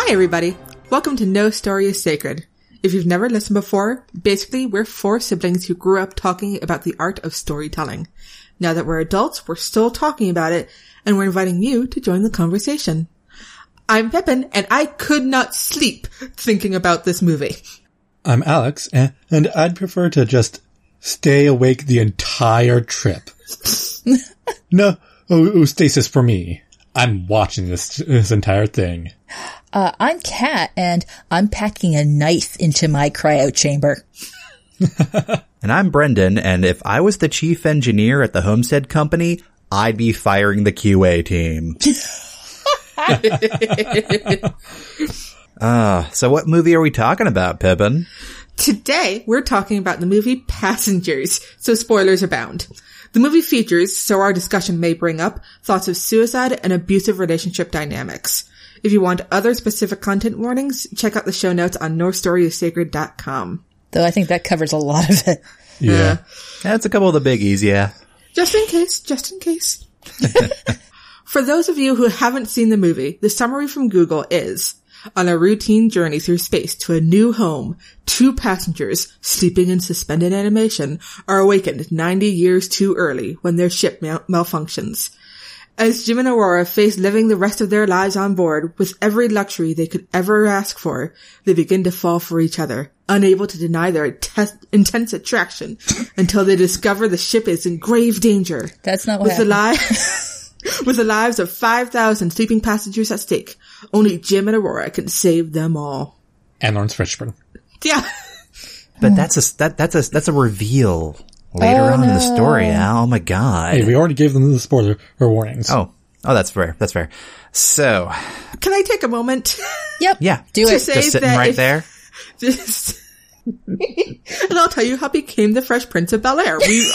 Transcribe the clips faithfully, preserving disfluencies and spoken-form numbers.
Hi, everybody. Welcome to No Story is Sacred. If you've never listened before, basically we're four siblings who grew up talking about the art of storytelling. Now that we're adults, we're still talking about it, and we're inviting you to join the conversation. I'm Pippin, and I could not sleep thinking about this movie. I'm Alex, and, and I'd prefer to just stay awake the entire trip. No, oh, stasis for me. I'm watching this this entire thing. Uh, I'm Kat, and I'm packing a knife into my cryo chamber. And I'm Brendan, and if I was the chief engineer at the Homestead Company, I'd be firing the Q A team. Ah, uh, so what movie are we talking about, Pippin? Today, we're talking about the movie Passengers, so spoilers abound. The movie features, so our discussion may bring up, thoughts of suicide and abusive relationship dynamics. If you want other specific content warnings, check out the show notes on no story is sacred dot com. Though I think that covers a lot of it. Yeah. Uh, That's a couple of the biggies, yeah. Just in case, just in case. For those of you who haven't seen the movie, the summary from Google is, on a routine journey through space to a new home, two passengers, sleeping in suspended animation, are awakened ninety years too early when their ship mal- malfunctions. As Jim and Aurora face living the rest of their lives on board with every luxury they could ever ask for, they begin to fall for each other, unable to deny their te- intense attraction until they discover the ship is in grave danger. That's not what with the happened. li- With the lives of five thousand sleeping passengers at stake, only Jim and Aurora can save them all. And Lawrence Fishburne. Yeah. But that's a, that, that's a, that's a reveal later Oh, on in the no. story. Oh my god. Hey, we already gave them the spoiler or warnings. Oh, oh, that's fair. That's fair. So, Can I take a moment? Yep. yeah. Do To it. say Just sitting that right if- there. Just, and I'll tell you how I became the Fresh Prince of Bel-Air. We,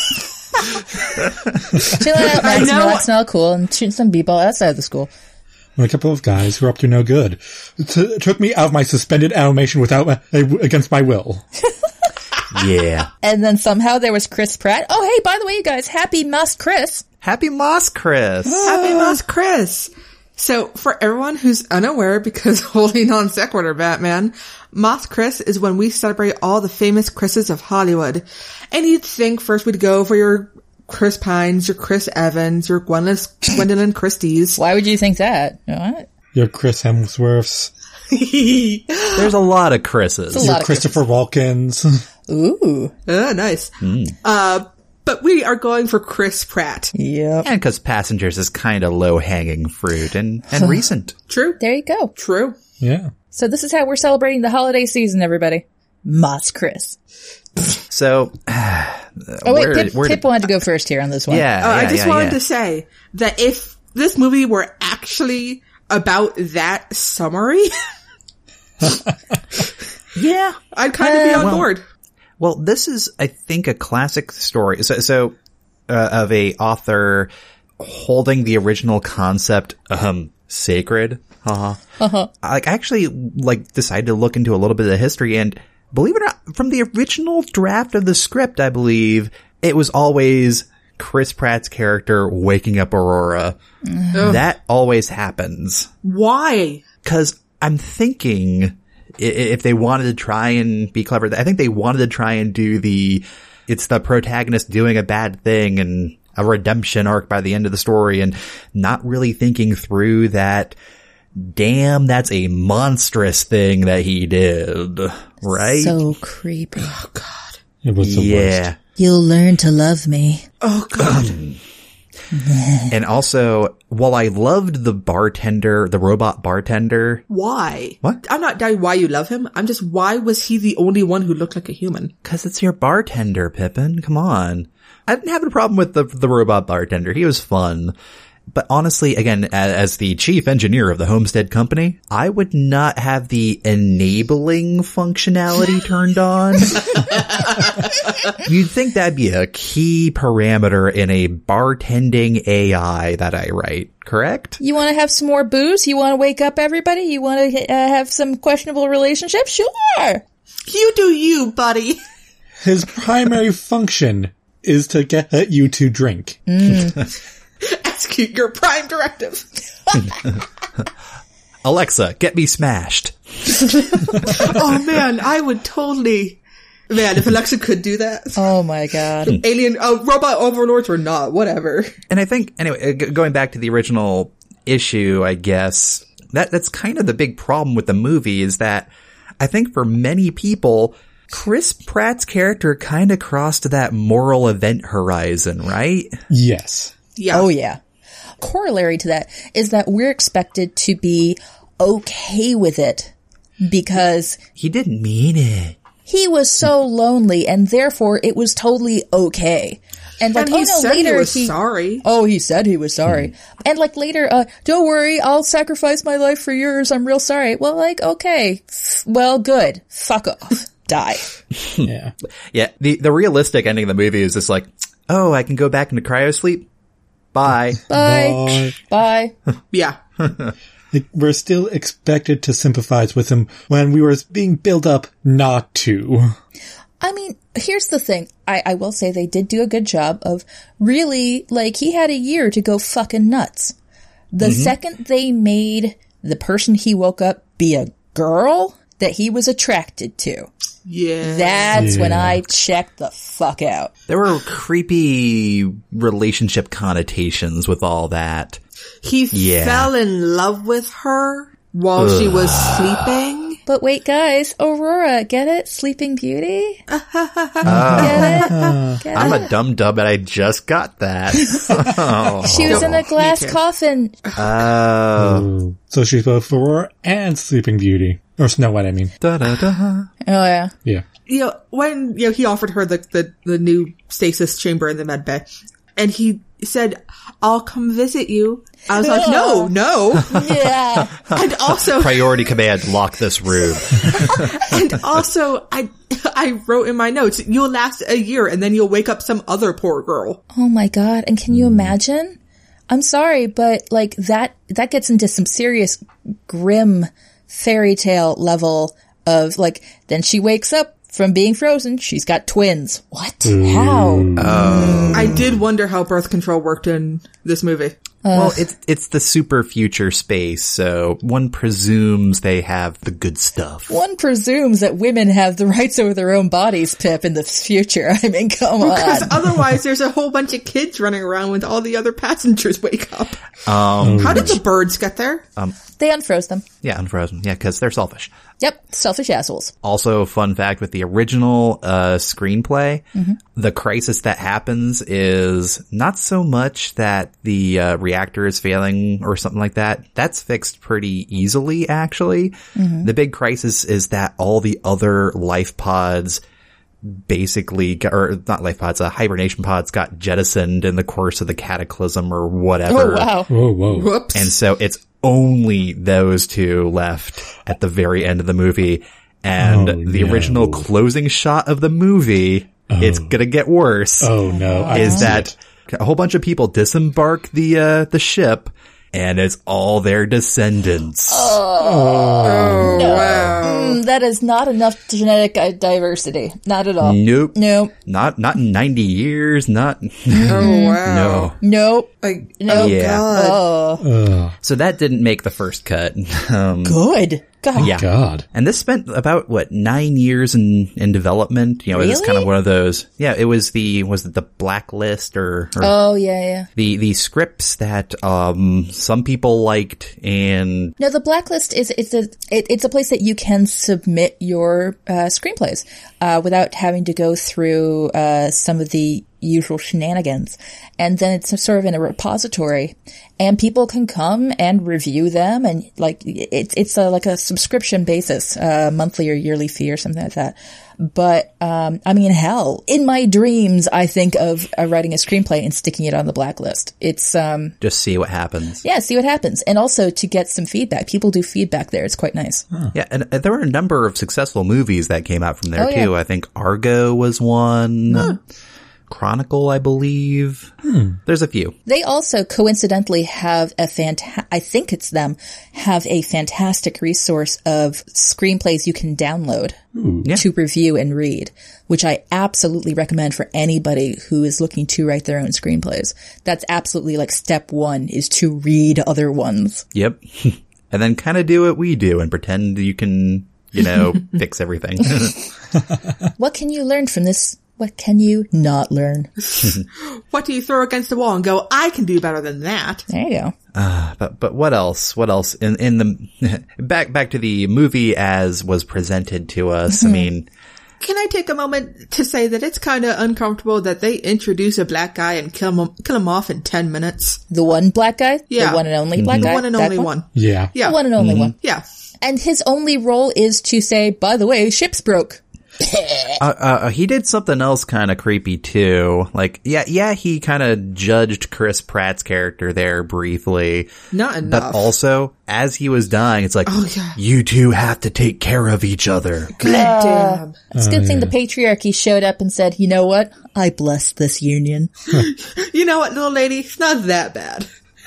Chilling out, I nice and know- relaxing, all cool, and shooting some people outside of the school. When a couple of guys who are up to no good t- took me out of my suspended animation without uh, against my will. Yeah. And then somehow there was Chris Pratt. Oh, hey, by the way, you guys, happy Moss Chris. Happy Moss, Chris. Happy Moss Chris. So, for everyone who's unaware, because holding on sequitur, Batman, Moss Chris is when we celebrate all the famous Chris's of Hollywood. And you'd think first we'd go for your Chris Pines, your Chris Evans, your Gwendolyn, Gwendolyn Christie's. Why would you think that? What? Your Chris Hemsworths. There's a lot of Chris's. It's a Your lot of Christopher Walkens. Ooh. Oh, nice. Uh, but we are going for Chris Pratt. Yep. And because Passengers is kind of low-hanging fruit and, and recent. True. There you go. True. Yeah. So this is how we're celebrating the holiday season, everybody. Moss Chris. So, Oh, wait, where- Pip, where Pip did- wanted to go first here on this one. yeah, Oh, I yeah, just yeah, wanted yeah. to say that if this movie were actually about that summary, Yeah. I'd kind of be Uh, on well- board. Well, this is, I think, a classic story. So, so uh, of a author holding the original concept um sacred. Uh-huh. Uh-huh. I like actually like decided to look into a little bit of the history, and believe it or not, from the original draft of the script, I believe it was always Chris Pratt's character waking up Aurora. That always happens. Why? Cause I'm thinking i- if they wanted to try and be clever, I think they wanted to try and do the, it's the protagonist doing a bad thing and a redemption arc by the end of the story, and not really thinking through that, damn, that's a monstrous thing that he did. Right? So creepy. Oh, God. It was the yeah. worst. You'll learn to love me. Oh, God. And also, while I loved the bartender, the robot bartender, Why? What? I'm not doubting why you love him. I'm just, why was he the only one who looked like a human? cause it's your bartender, Pippin. Come on. I didn't have a problem with the, the robot bartender. He was fun. But honestly, again, as, as the chief engineer of the Homestead Company, I would not have the enabling functionality turned on. You'd think that'd be a key parameter in a bartending A I that I write, correct? You want to have some more booze? You want to wake up everybody? You want to uh, have some questionable relationships? Sure. You do you, buddy. His primary function is to get you to drink. Execute your prime directive. Alexa, get me Smashed. Oh man, I would totally... Man, if Alexa could do that. Oh my god. Alien, uh, robot overlords or not, whatever. And I think, anyway, g- going back to the original issue, I guess, that that's kind of the big problem with the movie is that I think for many people, Chris Pratt's character kind of crossed that moral event horizon, right? Yes. Yeah. Oh yeah. Corollary to that is that we're expected to be okay with it because He didn't mean it. he was so lonely and therefore it was totally okay. And like, And he oh no, said later he was sorry. Oh, he said he was sorry. Mm. And like later, uh, don't worry, I'll sacrifice my life for yours. I'm real sorry. Well, like, okay. Well, good. Fuck off. Die. Yeah. Yeah, the, the realistic ending of the movie is just like, oh, I can go back into cryosleep? Bye. Bye. Bye. Yeah. Like, we're still expected to sympathize with him when we were being built up not to. I mean, here's the thing. I, I will say they did do a good job of really, like, he had a year to go fucking nuts. The mm-hmm. second they made the person he woke up be a girl that he was attracted to, Yeah. that's yeah. when I checked the fuck out. There were creepy relationship connotations with all that. He Yeah. fell in love with her while Ugh. she was sleeping. But wait, guys, Aurora, get it? Sleeping Beauty? Uh, Get it? Get I'm it? a dumb dub and I just got that. Oh. She was in a glass too. coffin. Oh. Ooh. So she's both Aurora and Sleeping Beauty. Or Snow White, I mean. Da, da, da. Oh yeah. Yeah. You know, when, you know, he offered her the, the, the new stasis chamber in the med bay, and he said, I'll come visit you. I was like, no, no. Yeah. And also, Priority command, lock this room. and also, I, I wrote in my notes, you'll last a year and then you'll wake up some other poor girl. Oh my god. And can you imagine? I'm sorry, but like that, that gets into some serious grim fairy tale level of like, then she wakes up from being frozen. She's got twins. What? How? I did wonder how birth control worked in this movie. Well, it's it's the super future space, so one presumes they have the good stuff. One presumes that women have the rights over their own bodies, Pip, in the future. I mean, come Because on. otherwise there's a whole bunch of kids running around when all the other passengers wake up. Um, How did the birds get there? They unfroze them. yeah, unfrozen. Yeah, because they're selfish. Yep. Selfish assholes. Also, fun fact with the original uh screenplay, the crisis that happens is not so much that the uh, reactor is failing or something like that. That's fixed pretty easily, actually. The big crisis is that all the other life pods basically, got, or not life pods, uh, hibernation pods got jettisoned in the course of the cataclysm or whatever. Oh, wow. Whoa, whoa. Whoops. And so it's only those two left at the very end of the movie. And Oh, the no. original closing shot of the movie, it's gonna get worse, Oh, no. I is see that it. a whole bunch of people disembark the, uh, the ship, and it's all their descendants. Oh, wow. Mm, that is not enough genetic uh, diversity. Not at all. Nope. Nope. Not, not in ninety years, not, Oh, wow. no. Nope. Like, No. oh, Yeah. God. Oh, Ugh. So that didn't make the first cut. Um, good. God. yeah. God. And this spent about, what, nine years in, in development? You know, it was Really? kind of one of those, yeah, it was the, was it the Blacklist or, or Oh, yeah, yeah. the, the scripts that, um, some people liked and, No, the Blacklist is it's a it, it's a place that you can submit your uh, screenplays uh, without having to go through uh, some of the usual shenanigans, and then it's sort of in a repository, and people can come and review them, and like it's it's a, like a subscription basis, uh, monthly or yearly fee or something like that. But um, I mean, hell, in my dreams, I think of uh, writing a screenplay and sticking it on the Blacklist. It's um. just see what happens. Yeah, see what happens. And also to get some feedback. People do feedback there. It's quite nice. Yeah, and uh, there were a number of successful movies that came out from there Oh, yeah. too. I think Argo was one. Chronicle, I believe. There's a few. They also coincidentally have a fanta- I think it's them, have a fantastic resource of screenplays you can download Yeah. to review and read, which I absolutely recommend for anybody who is looking to write their own screenplays. That's absolutely like step one is to read other ones. Yep. and then kind of do what we do and pretend you can, you know, fix everything. What can you learn from this? What can you not learn? What do you throw against the wall and go, I can do better than that? There you go. Uh, but but what else? What else in in the back back to the movie as was presented to us? I mean, Can I take a moment to say that it's kind of uncomfortable that they introduce a black guy and kill him, kill him off in ten minutes? The one black guy? Yeah. The one and only black The guy? one and That only one. Yeah. Yeah. The one and only one. Yeah. And his only role is to say, by the way, ship's broke. uh, uh, he did something else kind of creepy too. Like, yeah, yeah, he kind of judged Chris Pratt's character there briefly. Not enough. But also, as he was dying, it's like, Oh, yeah. you two have to take care of each other. God damn. It's a good thing the patriarchy showed up and said, you know what? I bless this union. You know what, little lady? It's not that bad.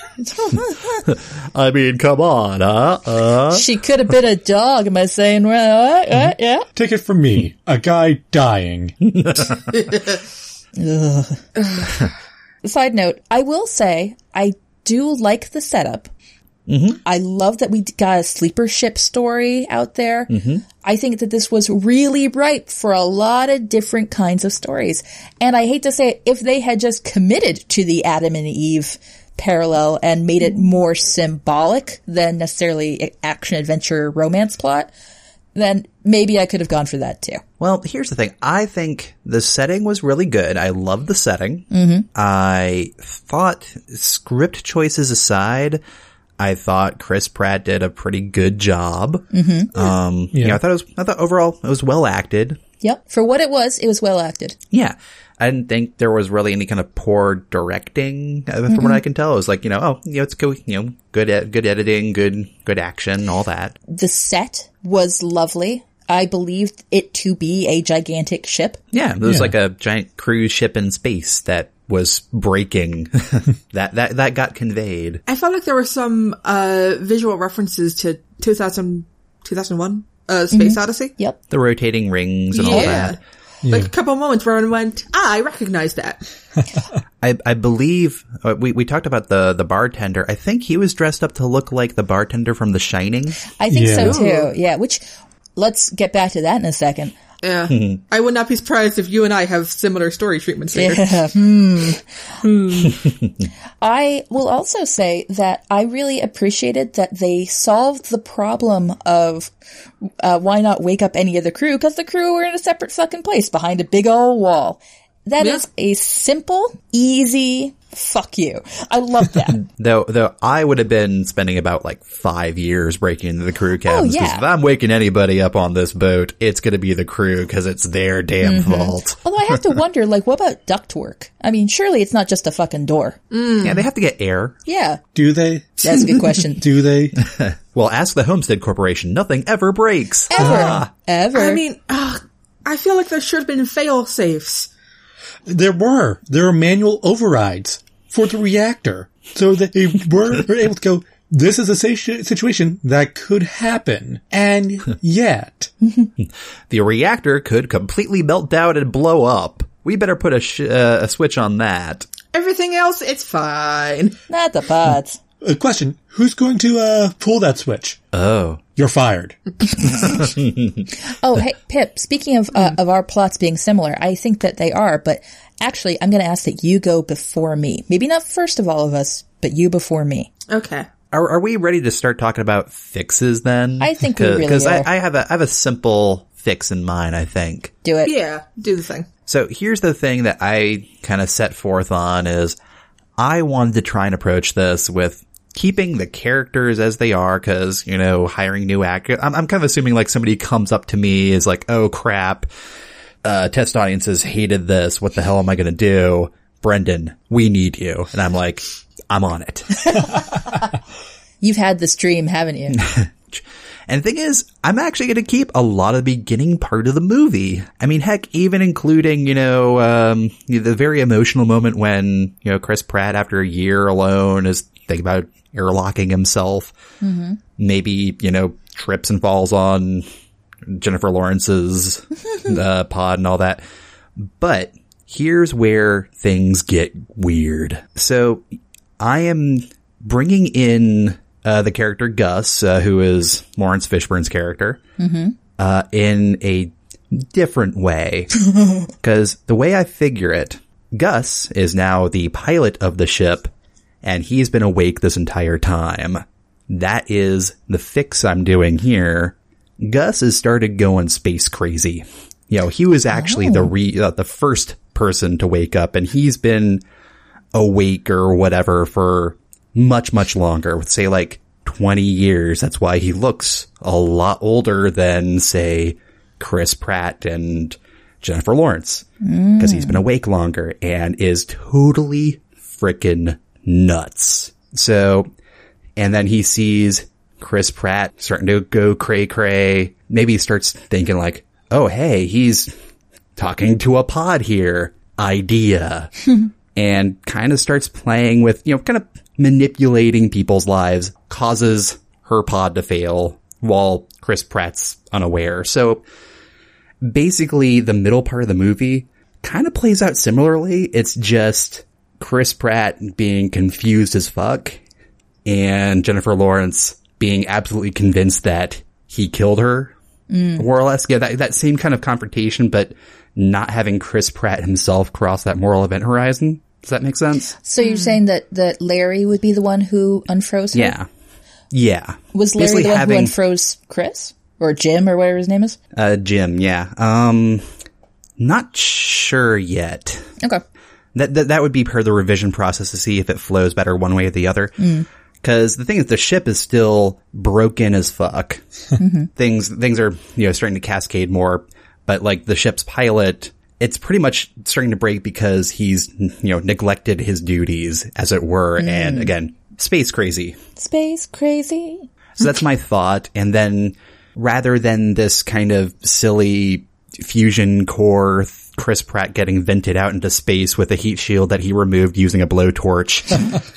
I mean, come on, huh? Uh? She could have been a dog. Am I saying, well, what? What? Yeah. Take it from me, a guy dying. Side note, I will say, I do like the setup. Mm-hmm. I love that we got a sleeper ship story out there. Mm-hmm. I think that this was really ripe for a lot of different kinds of stories. And I hate to say it, if they had just committed to the Adam and Eve parallel and made it more symbolic than necessarily action, adventure, romance plot, then maybe I could have gone for that too. Well, here's the thing. I think the setting was really good. I loved the setting. Mm-hmm. I thought, script choices aside, I thought Chris Pratt did a pretty good job. Mm-hmm. Um, Yeah. you know, I thought it was, I thought overall it was well acted. Yep. For what it was, it was well acted. Yeah. I didn't think there was really any kind of poor directing, uh, from Mm-hmm. what I can tell. It was like, you know, oh, you know, it's good, you know, good, ed- good editing, good, good action, all that. The set was lovely. I believed it to be a gigantic ship. Yeah. It was Yeah. like a giant cruise ship in space that was breaking. that, that, that got conveyed. I felt like there were some uh visual references to two thousand, two thousand one uh, Space Odyssey. Yep. The rotating rings and all that. Like a couple moments where I went, ah, I recognize that. I, I believe uh, we we talked about the the bartender. I think he was dressed up to look like the bartender from The Shining. I think Yeah. so too. Yeah. Which, let's get back to that in a second. Yeah. I would not be surprised if you and I have similar story treatments here. Yeah. Hmm. I will also say that I really appreciated that they solved the problem of uh, why not wake up any of the crew, because the crew were in a separate fucking place behind a big old wall. That Yeah. is a simple, easy fuck you. I love that. Though though I would have been spending about like five years breaking into the crew cabins. 'Cause yeah. if I'm waking anybody up on this boat, it's going to be the crew because it's their damn fault. Although I have to wonder, like, what about ductwork? I mean, surely it's not just a fucking door. Yeah, they have to get air. Yeah. Do they? That's a good question. Do they? Well, ask the Homestead Corporation. Nothing ever breaks. Ever. Ever. I mean, ugh, I feel like there should have been fail safes. There were. There were manual overrides for the reactor. So that they were, were able to go, this is a situ- situation that could happen. And yet. The reactor could completely melt down and blow up. We better put a, sh- uh, a switch on that. Everything else, it's fine. Not the pods. A question. Who's going to uh, pull that switch? Oh. You're fired. Oh, hey, Pip, speaking of uh, of our plots being similar, I think that they are, but actually, I'm going to ask that you go before me. Maybe not first of all of us, but you before me. Okay. Are, are we ready to start talking about fixes then? I think we really Because I, are. I have a I have a simple fix in mind, I think. Do it. Yeah, do the thing. So here's the thing that I kind of set forth on is I wanted to try and approach this with keeping the characters as they are, because, you know, hiring new actors. I'm, I'm kind of assuming like somebody comes up to me is like, oh crap, uh, test audiences hated this. What the hell am I going to do? Brendan, we need you. And I'm like, I'm on it. You've had this dream, haven't you? And the thing is, I'm actually going to keep a lot of the beginning part of the movie. I mean, heck, even including, you know, um, the very emotional moment when, you know, Chris Pratt, after a year alone, is thinking about airlocking himself. Mm-hmm. Maybe, you know, trips and falls on Jennifer Lawrence's uh, pod and all that. But here's where things get weird. So I am bringing in uh, the character Gus, uh, who is Lawrence Fishburne's character, mm-hmm. uh, in a different way. Because the way I figure it, Gus is now the pilot of the ship, and he's been awake this entire time. That is the fix I'm doing here. Gus has started going space crazy. You know, he was actually oh. the re, uh, the first person to wake up, and he's been awake or whatever for much, much longer, with say like twenty years. That's why he looks a lot older than, say, Chris Pratt and Jennifer Lawrence, because mm. he's been awake longer and is totally frickin' nuts. So, and then he sees Chris Pratt starting to go cray cray. Maybe he starts thinking like, oh, hey, he's talking to a pod here. Idea. And kind of starts playing with, you know, kind of manipulating people's lives, causes her pod to fail while Chris Pratt's unaware. So basically the middle part of the movie kind of plays out similarly. It's just Chris Pratt being confused as fuck and Jennifer Lawrence being absolutely convinced that he killed her, mm. more or less. Yeah, that, that same kind of confrontation, but not having Chris Pratt himself cross that moral event horizon. Does that make sense? So you're mm. saying that, that Larry would be the one who unfroze her? Yeah. Yeah. Was Larry Basically the one having, who unfroze Chris? Or Jim, or whatever his name is? Uh, Jim, yeah. Um, not sure yet. Okay. That, that, that would be per the revision process to see if it flows better one way or the other. Mm. Cause the thing is, the ship is still broken as fuck. Mm-hmm. Things, things are, you know, starting to cascade more, but like the ship's pilot, it's pretty much starting to break because he's, you know, neglected his duties, as it were. Mm. And again, space crazy. Space crazy. So that's my thought. And then rather than this kind of silly fusion core Chris Pratt getting vented out into space with a heat shield that he removed using a blowtorch.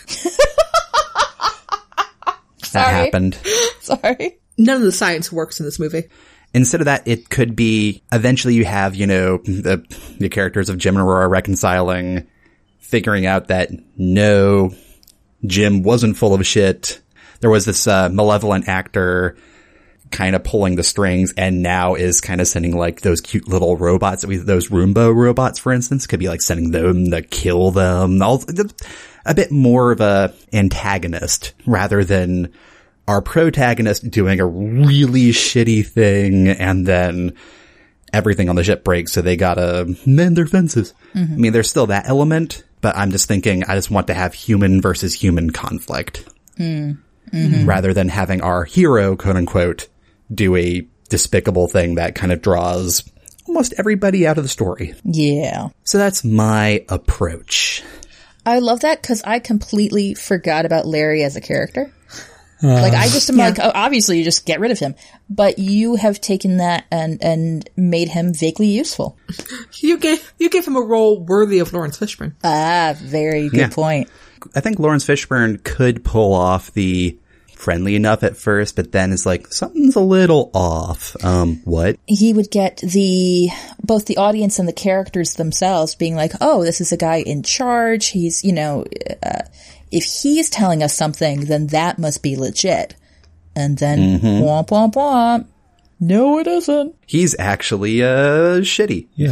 That Sorry. happened. Sorry. None of the science works in this movie. Instead of that, it could be eventually you have, you know, the, the characters of Jim and Aurora reconciling, figuring out that no, Jim wasn't full of shit. There was this uh, malevolent actor kind of pulling the strings and now is kind of sending like those cute little robots, those Roomba robots, for instance, could be like sending them to kill them. All, a bit more of a antagonist rather than our protagonist doing a really shitty thing and then everything on the ship breaks, so they gotta mend their fences. Mm-hmm. I mean, there's still that element, but I'm just thinking I just want to have human versus human conflict. Mm. Mm-hmm. Rather than having our hero, quote unquote, do a despicable thing that kind of draws almost everybody out of the story. Yeah. So that's my approach. I love that because I completely forgot about Larry as a character. Uh, like, I just am yeah. like, oh, obviously you just get rid of him. But you have taken that and, and made him vaguely useful. You gave, you gave him a role worthy of Lawrence Fishburne. Ah, very good yeah. point. I think Lawrence Fishburne could pull off the friendly enough at first, but then it's like, something's a little off. Um, what? He would get the, both the audience and the characters themselves being like, oh, this is a guy in charge. He's, you know, uh, if he's telling us something, then that must be legit. And then, mm-hmm. womp, womp, womp. No, it isn't. He's actually, uh, shitty. Yeah.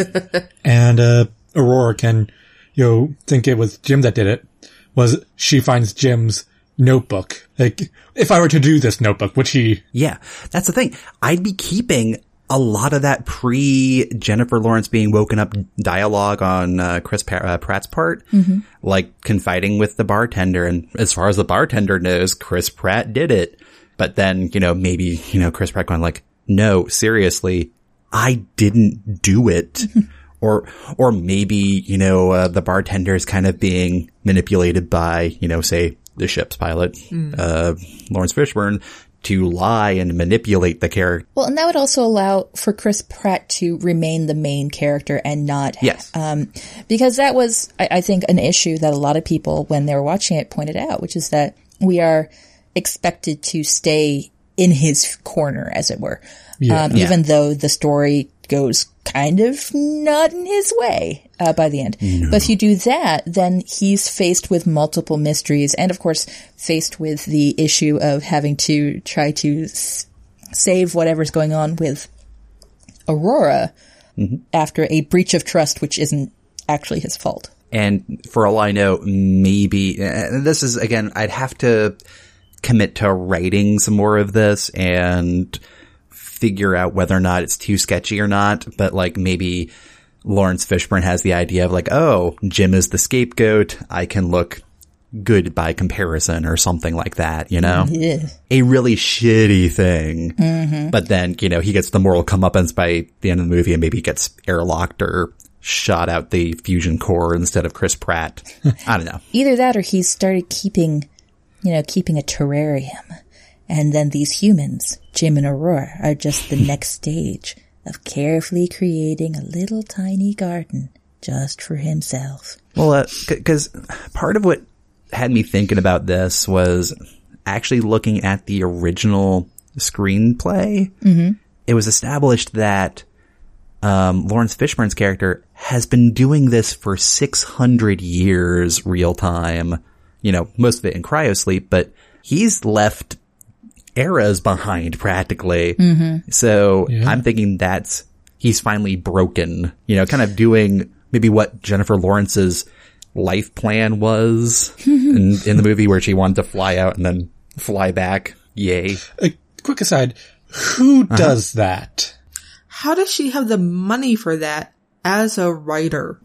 And, uh, Aurora can, you know, think it was Jim that did it. Was she finds Jim's notebook. Like, if I were to do this notebook, would she? Yeah, that's the thing. I'd be keeping a lot of that pre-Jennifer Lawrence being woken up dialogue on uh, Chris pa- uh, Pratt's part, mm-hmm. like confiding with the bartender. And as far as the bartender knows, Chris Pratt did it. But then, you know, maybe, you know, Chris Pratt going like, no, seriously, I didn't do it. Or, or maybe, you know, uh, the bartender is kind of being manipulated by, you know, say, the ship's pilot, mm. uh, Lawrence Fishburne, to lie and manipulate the character. Well, and that would also allow for Chris Pratt to remain the main character and not, yes. um, because that was, I, I think, an issue that a lot of people, when they were watching it, pointed out, which is that we are expected to stay in his corner, as it were, yeah. Um, yeah. even though the story goes kind of not in his way uh, by the end. No. But if you do that, then he's faced with multiple mysteries and, of course, faced with the issue of having to try to s- save whatever's going on with Aurora mm-hmm. after a breach of trust, which isn't actually his fault. And for all I know, maybe uh, this is, again, I'd have to commit to writing some more of this and figure out whether or not it's too sketchy or not. But like maybe Lawrence Fishburne has the idea of like, oh, Jim is the scapegoat. I can look good by comparison or something like that, you know? Yeah. A really shitty thing. Mm-hmm. But then, you know, he gets the moral comeuppance by the end of the movie and maybe gets airlocked or shot out the fusion core instead of Chris Pratt. I don't know. Either that or he's started keeping, you know, keeping a terrarium. And then these humans, Jim and Aurora, are just the next stage of carefully creating a little tiny garden just for himself. Well, uh, because part of what had me thinking about this was actually looking at the original screenplay. Mm-hmm. It was established that um, Lawrence Fishburne's character has been doing this for six hundred years real time. You know, most of it in cryosleep, but he's left eras behind practically. Mm-hmm. So yeah. I'm thinking that's, he's finally broken, you know, kind of doing maybe what Jennifer Lawrence's life plan was in, in the movie where she wanted to fly out and then fly back. Yay. A quick aside, who uh-huh. does that? How does she have the money for that as a writer?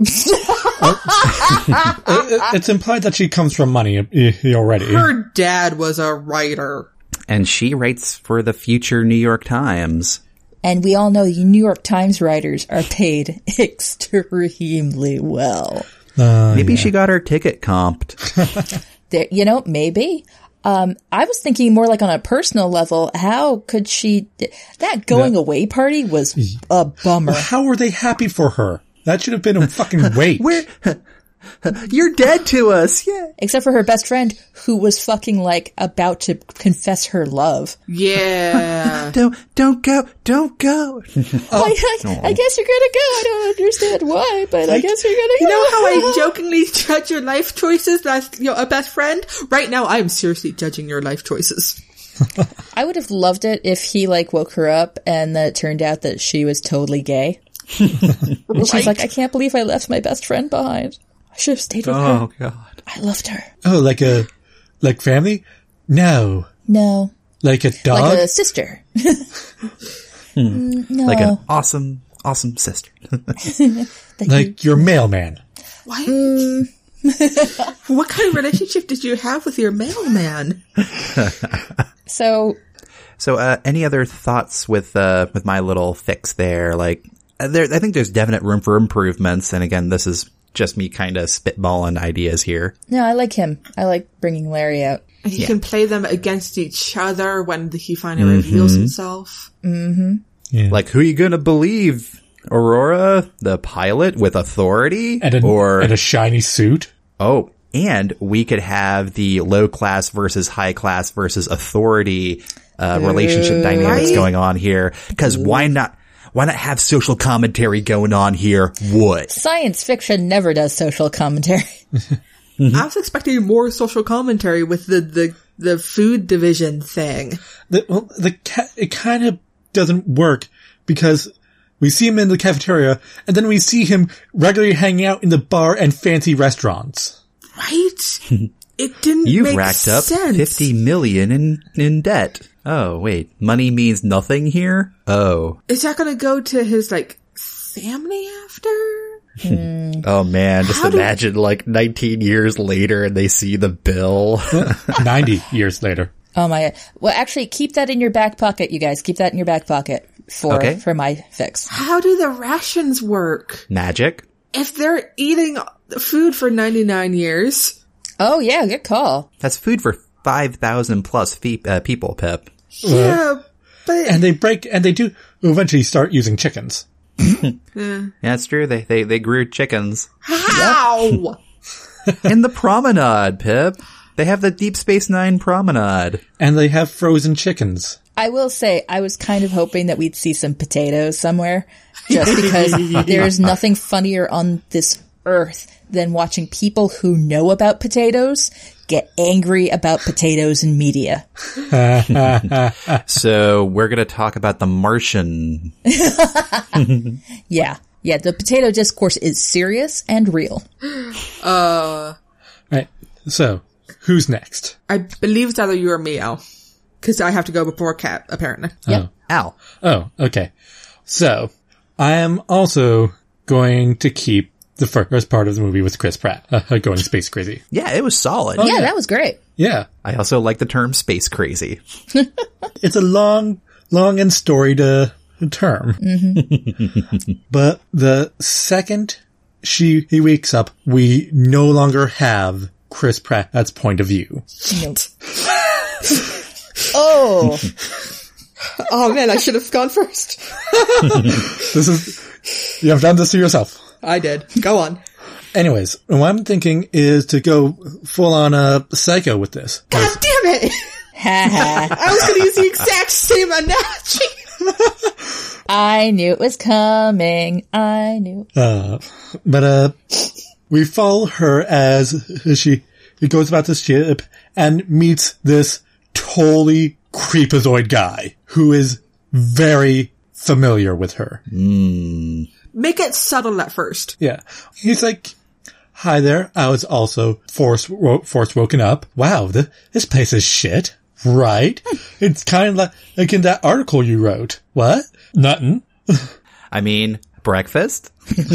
It's implied that she comes from money already. Her dad was a writer. And she writes for the future New York Times. And we all know the New York Times writers are paid extremely well. Uh, maybe yeah. she got her ticket comped. There, you know, maybe. Um, I was thinking more like on a personal level, how could she... That going no. away party was a bummer. Well, how were they happy for her? That should have been a fucking wait. Where... You're dead to us, yeah. Except for her best friend, who was fucking, like, about to confess her love. Yeah. don't, don't go, don't go. oh, I, I, I guess you're gonna go. I don't understand why, but like, I guess you're gonna go. You know how I jokingly judge your life choices as, you know, a best friend? Right now, I'm seriously judging your life choices. I would have loved it if he, like, woke her up and then it turned out that she was totally gay. And right. She's like, I can't believe I left my best friend behind. I should have stayed with oh, her. Oh, God. I loved her. Oh, like a, like family? No. No. Like a dog? Like a sister. hmm. No. Like an awesome, awesome sister. Like you, your mailman. What? Mm. What kind of relationship did you have with your mailman? So. So, uh, any other thoughts with, uh, with my little fix there? Like, there, I think there's definite room for improvements. And again, this is just me kind of spitballing ideas here. No, I like him. I like bringing Larry out. And he yeah. can play them against each other when he finally mm-hmm. reveals himself. Mm-hmm. Yeah. Like, who are you gonna believe? Aurora, the pilot with authority? And a, or and a shiny suit? Oh, and we could have the low class versus high class versus authority uh, relationship dynamics right? going on here. Because why not? Why not have social commentary going on here? What? Science fiction never does social commentary. Mm-hmm. I was expecting more social commentary with the, the, the food division thing. The, well, the ca- it kind of doesn't work because we see him in the cafeteria and then we see him regularly hanging out in the bar and fancy restaurants. Right? It didn't You've make racked sense. up fifty million in, in debt. Oh, wait. Money means nothing here? Oh. Is that gonna go to his, like, family after? Mm. Oh man, just How imagine do- like nineteen years later and they see the bill. ninety years later. Oh my God. Well, actually, keep that in your back pocket, you guys. Keep that in your back pocket for, okay. for my fix. How do the rations work? Magic? If they're eating food for ninety-nine years. Oh yeah, good call. That's food for five thousand plus fe- uh, people, Pip. Yeah, uh, but... And they break, and they do eventually start using chickens. yeah. Yeah, that's true. They, they, they grew chickens. How? In the promenade, Pip. They have the Deep Space Nine promenade. And they have frozen chickens. I will say, I was kind of hoping that we'd see some potatoes somewhere, just because there's nothing funnier on this earth than watching people who know about potatoes get angry about potatoes in media. So we're going to talk about The Martian. Yeah. Yeah, the potato discourse is serious and real. Uh, Right. So, who's next? I believe it's either you or me, Al. Because I have to go before Kat, apparently. Yep. Al. Oh, okay. So, I am also going to keep the first part of the movie with Chris Pratt, uh, going space crazy. Yeah, it was solid. yeah, yeah. that was great. Yeah. I also like the term space crazy. It's a long, long and storied uh, term. Mm-hmm. But the second she he wakes up, we no longer have Chris Pratt's point of view. Nope. Oh. Oh man, I should have gone first. This is, you have done this to yourself. I did. Go on. Anyways, what I'm thinking is to go full on uh, psycho with this. God damn it! I was going to use the exact same analogy. I knew it was coming. I knew. Uh, but, uh, we follow her as she, she goes about this ship and meets this totally creepazoid guy who is very familiar with her. Mm. Make it subtle at first. Yeah. He's like, hi there. I was also force, wo- force woken up. Wow, th- this place is shit. Right? It's kind of like, like in that article you wrote. What? Nothing. I mean, breakfast?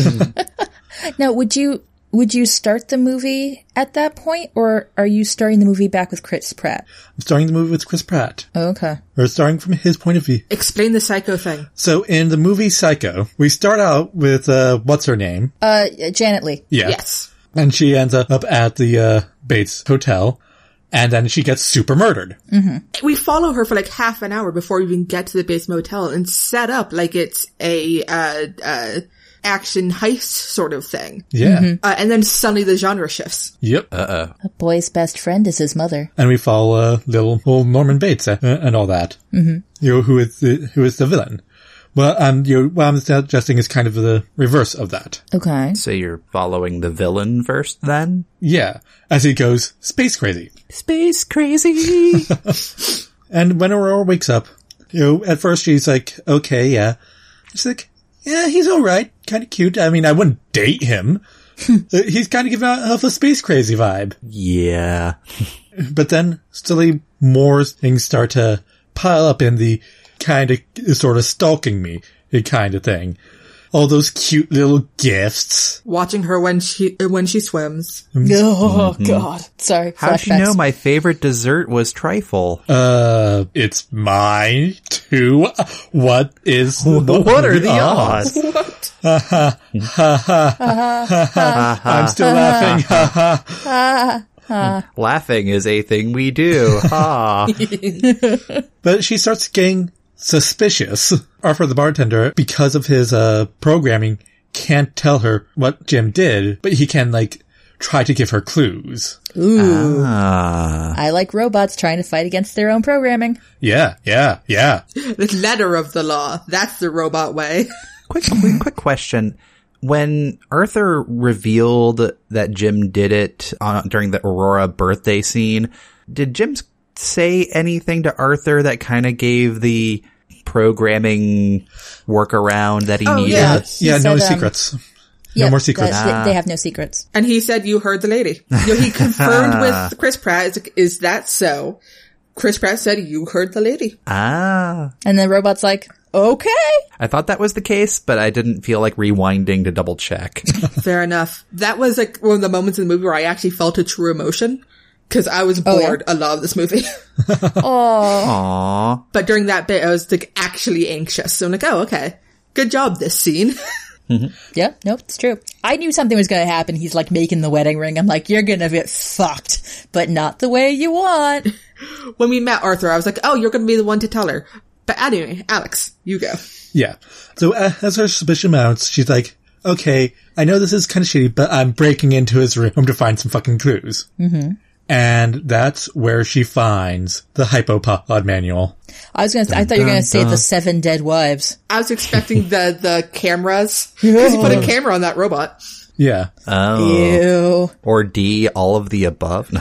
Now, would you would you start the movie at that point, or are you starting the movie back with Chris Pratt? I'm starting the movie with Chris Pratt. Oh, okay. We're starting from his point of view. Explain the psycho thing. So in the movie Psycho, we start out with, uh, what's her name? Uh, Janet Leigh. Yeah. Yes. And she ends up at the, uh, Bates Hotel. And then she gets super murdered. Mm-hmm. We follow her for like half an hour before we even get to the Bates Motel and set up like it's a, uh, uh, action heist sort of thing. Yeah. Mm-hmm. Uh, and then suddenly the genre shifts. Yep. Uh-oh. A boy's best friend is his mother. And we follow, uh, little old Norman Bates uh, and all that. Mm-hmm. You know, who is the, who is the villain. Well, um, you know, what I'm suggesting is kind of the reverse of that. Okay. So you're following the villain first, then? Yeah. As he goes space crazy. Space crazy! And when Aurora wakes up, you know, at first she's like, okay, yeah. She's like, yeah, he's alright. Kind of cute. I mean, I wouldn't date him. He's kind of giving off a space crazy vibe. Yeah. But then, still more things start to pile up in the kind of, sort of stalking me kind of thing. All those cute little gifts. Watching her when she, when she swims. Oh, God. Sorry. How'd Flashbacks. you know my favorite dessert was trifle? Uh, it's mine too. What is, What are the odds? What? I'm still laughing. Ha ha. Laughing is a thing we do. Ha. But she starts getting suspicious. Arthur the bartender, because of his uh programming, can't tell her what Jim did, but he can like try to give her clues. Ooh. Ah. I like robots trying to fight against their own programming. Yeah, yeah, yeah. The letter of the law. That's the robot way. Quick, quick, quick question. When Arthur revealed that Jim did it on, during the Aurora birthday scene, did Jim say anything to Arthur that kind of gave the programming workaround that he Oh, needed? yeah. He yeah, no said, um, secrets. Yep, no more secrets. that- they, they have no secrets. And he said, you heard the lady. You know, he confirmed with Chris Pratt, is, is that so? Chris Pratt said, you heard the lady. Ah. And the robot's like, okay. I thought that was the case, but I didn't feel like rewinding to double check. Fair enough. That was like one of the moments in the movie where I actually felt a true emotion. Cause I was Oh, yeah. bored a lot of this movie. Oh. Aww. But during that bit, I was like actually anxious. So I'm like, oh, okay. Good job, this scene. Yeah, nope, it's true. I knew something was going to happen. He's like making the wedding ring. I'm like, you're going to get fucked, but not the way you want. When we met Arthur, I was like, oh, you're going to be the one to tell her. But anyway, Alex, you go. Yeah. So uh, as her suspicion mounts, she's like, okay, I know this is kind of shitty, but I'm breaking into his room to find some fucking clues. Mm-hmm. And that's where she finds the Hypopod manual. I was gonna. I thought you were gonna say the seven dead wives. I was expecting the, the cameras. Because you put a camera on that robot. Yeah. Oh. Ew. Or D, all of the above? No.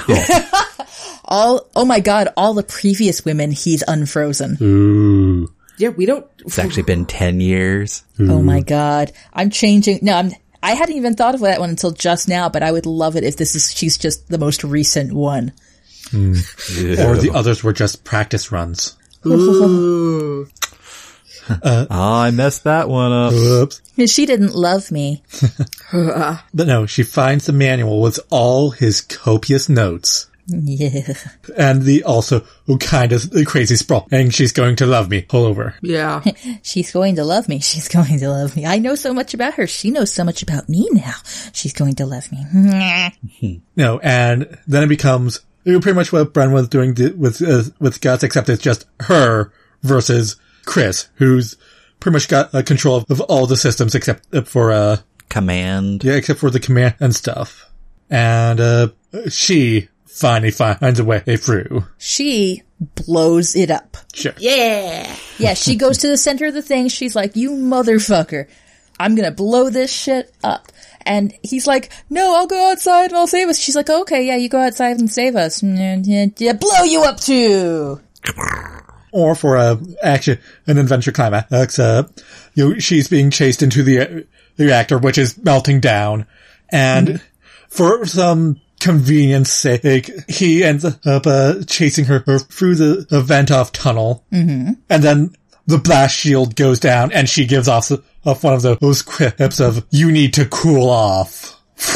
All. Oh my god! All the previous women he's unfrozen. Ooh. Yeah, we don't... It's actually been ten years. Oh my god! I'm changing. No, I'm. I hadn't even thought of that one until just now, but I would love it if this is. She's just the most recent one. Mm. Or the others were just practice runs. Ooh. uh, oh, I messed that one up. Whoops. She didn't love me. But no, she finds the manual with all his copious notes. Yeah. And the also kind of crazy sprawl. And she's going to love me all over. Yeah. She's going to love me. She's going to love me. I know so much about her. She knows so much about me now. She's going to love me. No, and then it becomes pretty much what Bren was doing with uh, with Guts, except it's just her versus Chris, who's pretty much got uh, control of all the systems except for uh command. Yeah, except for the command and stuff. And uh she finally finds a way through. She blows it up. Sure. Yeah. Yeah, she goes to the center of the thing. She's like, you motherfucker. I'm gonna blow this shit up. And he's like, no, I'll go outside and I'll save us. She's like, okay, yeah, you go outside and save us. Yeah, blow you up too. Or for a action, an adventure climax, uh, you know, she's being chased into the, uh, the reactor, which is melting down. And mm-hmm. for some convenience sake, he ends up, uh, chasing her, her through the, the vent-off tunnel. Mm-hmm. And then the blast shield goes down and she gives off, off one of those quips of, you need to cool off.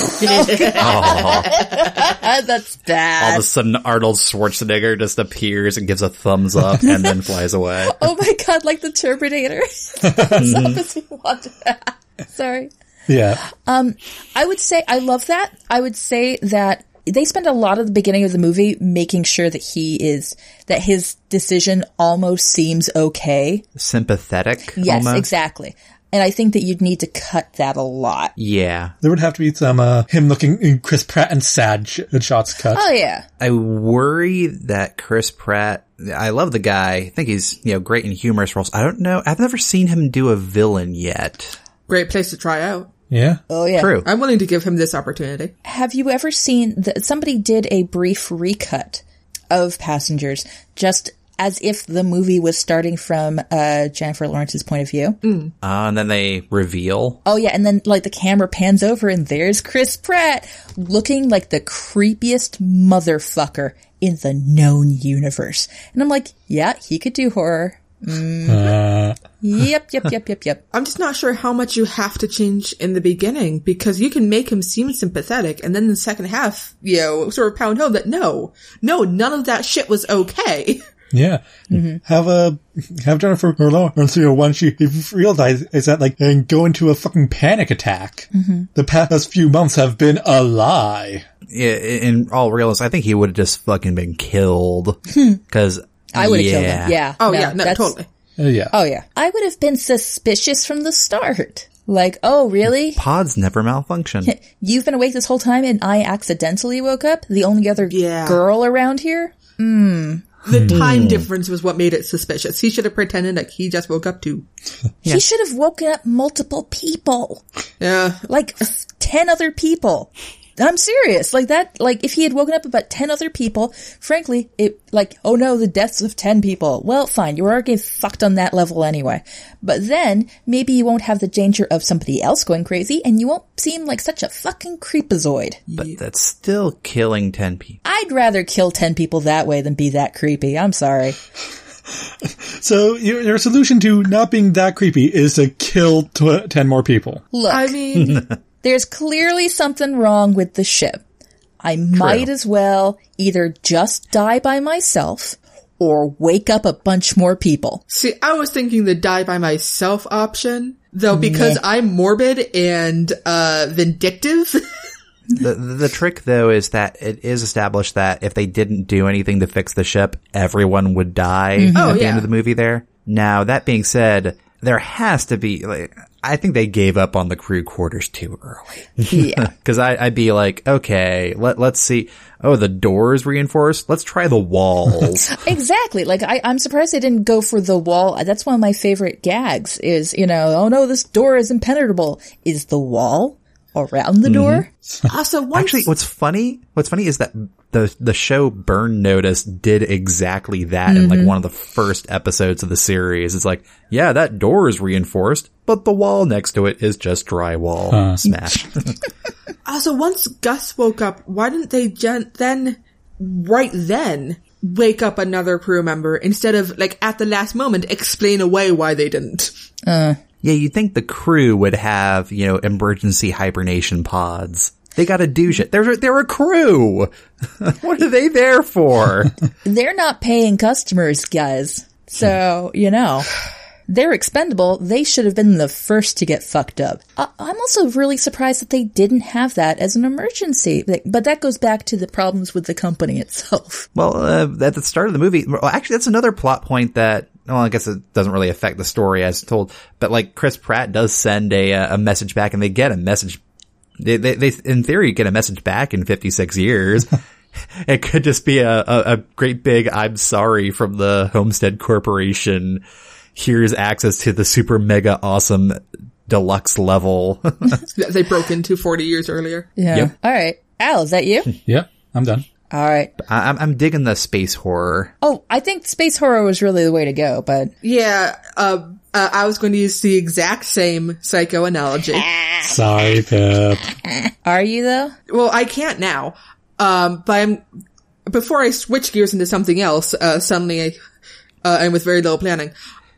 Oh, that's bad. All of a sudden, Arnold Schwarzenegger just appears and gives a thumbs up and then flies away. Oh my god, like the Terminator. Sorry. Yeah. Um, I would say, I love that. I would say that they spend a lot of the beginning of the movie making sure that he is, that his decision almost seems okay. Sympathetic. Yes, almost. Exactly. And I think that you'd need to cut that a lot. Yeah. There would have to be some, uh, him looking in Chris Pratt and sad sh- shots cut. Oh, yeah. I worry that Chris Pratt, I love the guy. I think he's, you know, great in humorous roles. I don't know. I've never seen him do a villain yet. Great place to try out. Yeah. Oh, yeah. True. I'm willing to give him this opportunity. Have you ever seen that somebody did a brief recut of Passengers just as if the movie was starting from uh Jennifer Lawrence's point of view? Mm. Uh, and then they reveal. Oh, yeah. And then, like, the camera pans over and there's Chris Pratt looking like the creepiest motherfucker in the known universe. And I'm like, yeah, he could do horror. Mm. Uh. Yep, yep, yep, yep, yep. I'm just not sure how much you have to change in the beginning, because you can make him seem sympathetic, and then in the second half, you know, sort of pound home that no, no, none of that shit was okay. Yeah. Mm-hmm. Have a, have Jennifer Lawrence, you know, once she realizes that, like, and go into a fucking panic attack. Mm-hmm. The past few months have been a lie. Yeah, in all realness, I think he would have just fucking been killed. Cause, I would have yeah. killed him. Yeah. Oh, no, yeah, no, totally. Uh, yeah. Oh, yeah. I would have been suspicious from the start. Like, oh, really? Pods never malfunction. You've been awake this whole time and I accidentally woke up? The only other yeah. girl around here? Hmm. The time difference was what made it suspicious. He should have pretended like he just woke up too. Yeah. He should have woken up multiple people. Yeah. Like, ten other people. I'm serious. Like that, like if he had woken up about ten other people, frankly, it, like, oh no, the deaths of ten people. Well, fine. You were already fucked on that level anyway. But then, maybe you won't have the danger of somebody else going crazy, and you won't seem like such a fucking creepazoid. But that's still killing ten people. I'd rather kill ten people that way than be that creepy. I'm sorry. So, your, your solution to not being that creepy is to kill tw- ten more people. Look. I mean... There's clearly something wrong with the ship. I might True. as well either just die by myself or wake up a bunch more people. See, I was thinking the die by myself option, though, because Meh. I'm morbid and uh vindictive. the the trick, though, is that it is established that if they didn't do anything to fix the ship, everyone would die Mm-hmm. at Oh, the yeah. end of the movie there. Now, that being said, there has to be, like, I think they gave up on the crew quarters too early. Yeah. Cause I, I'd be like, okay, let, let's see. Oh, the door is reinforced. Let's try the walls. Exactly. Like, I, I'm surprised they didn't go for the wall. That's one of my favorite gags is, you know, oh no, this door is impenetrable. Is the wall around the door? Also, once, Actually, what's funny, what's funny is that the, the show Burn Notice did exactly that mm-hmm. in like one of the first episodes of the series. It's like, yeah, that door is reinforced, but the wall next to it is just drywall. Huh. Smash. also, once Gus woke up, why didn't they gen- then, right then, wake up another crew member instead of, like, at the last moment, explain away why they didn't? Uh, Yeah, you'd think the crew would have, you know, emergency hibernation pods. They gotta do shit. They're, they're a crew. What are they there for? they're not paying customers, guys. So, you know, they're expendable. They should have been the first to get fucked up. I- I'm also really surprised that they didn't have that as an emergency. But that goes back to the problems with the company itself. Well, uh, at the start of the movie, well, actually, that's another plot point that, well, I guess it doesn't really affect the story as told, but like Chris Pratt does send a, a message back and they get a message. They, they, they, in theory, get a message back in fifty-six years. It could just be a, a, a great big, I'm sorry from the Homestead Corporation. Here's access to the super mega awesome deluxe level. That they broke into forty years earlier. Yeah. Yep. All right. Al, is that you? Yep, I'm done. All right. I, I'm, I'm digging the space horror. Oh, I think space horror was really the way to go, but Yeah, uh, uh, I was going to use the exact same Psycho analogy. Sorry, Pip. are you though? Well, I can't now. Um, but I'm, before I switch gears into something else, uh, suddenly I, uh, and with very little planning,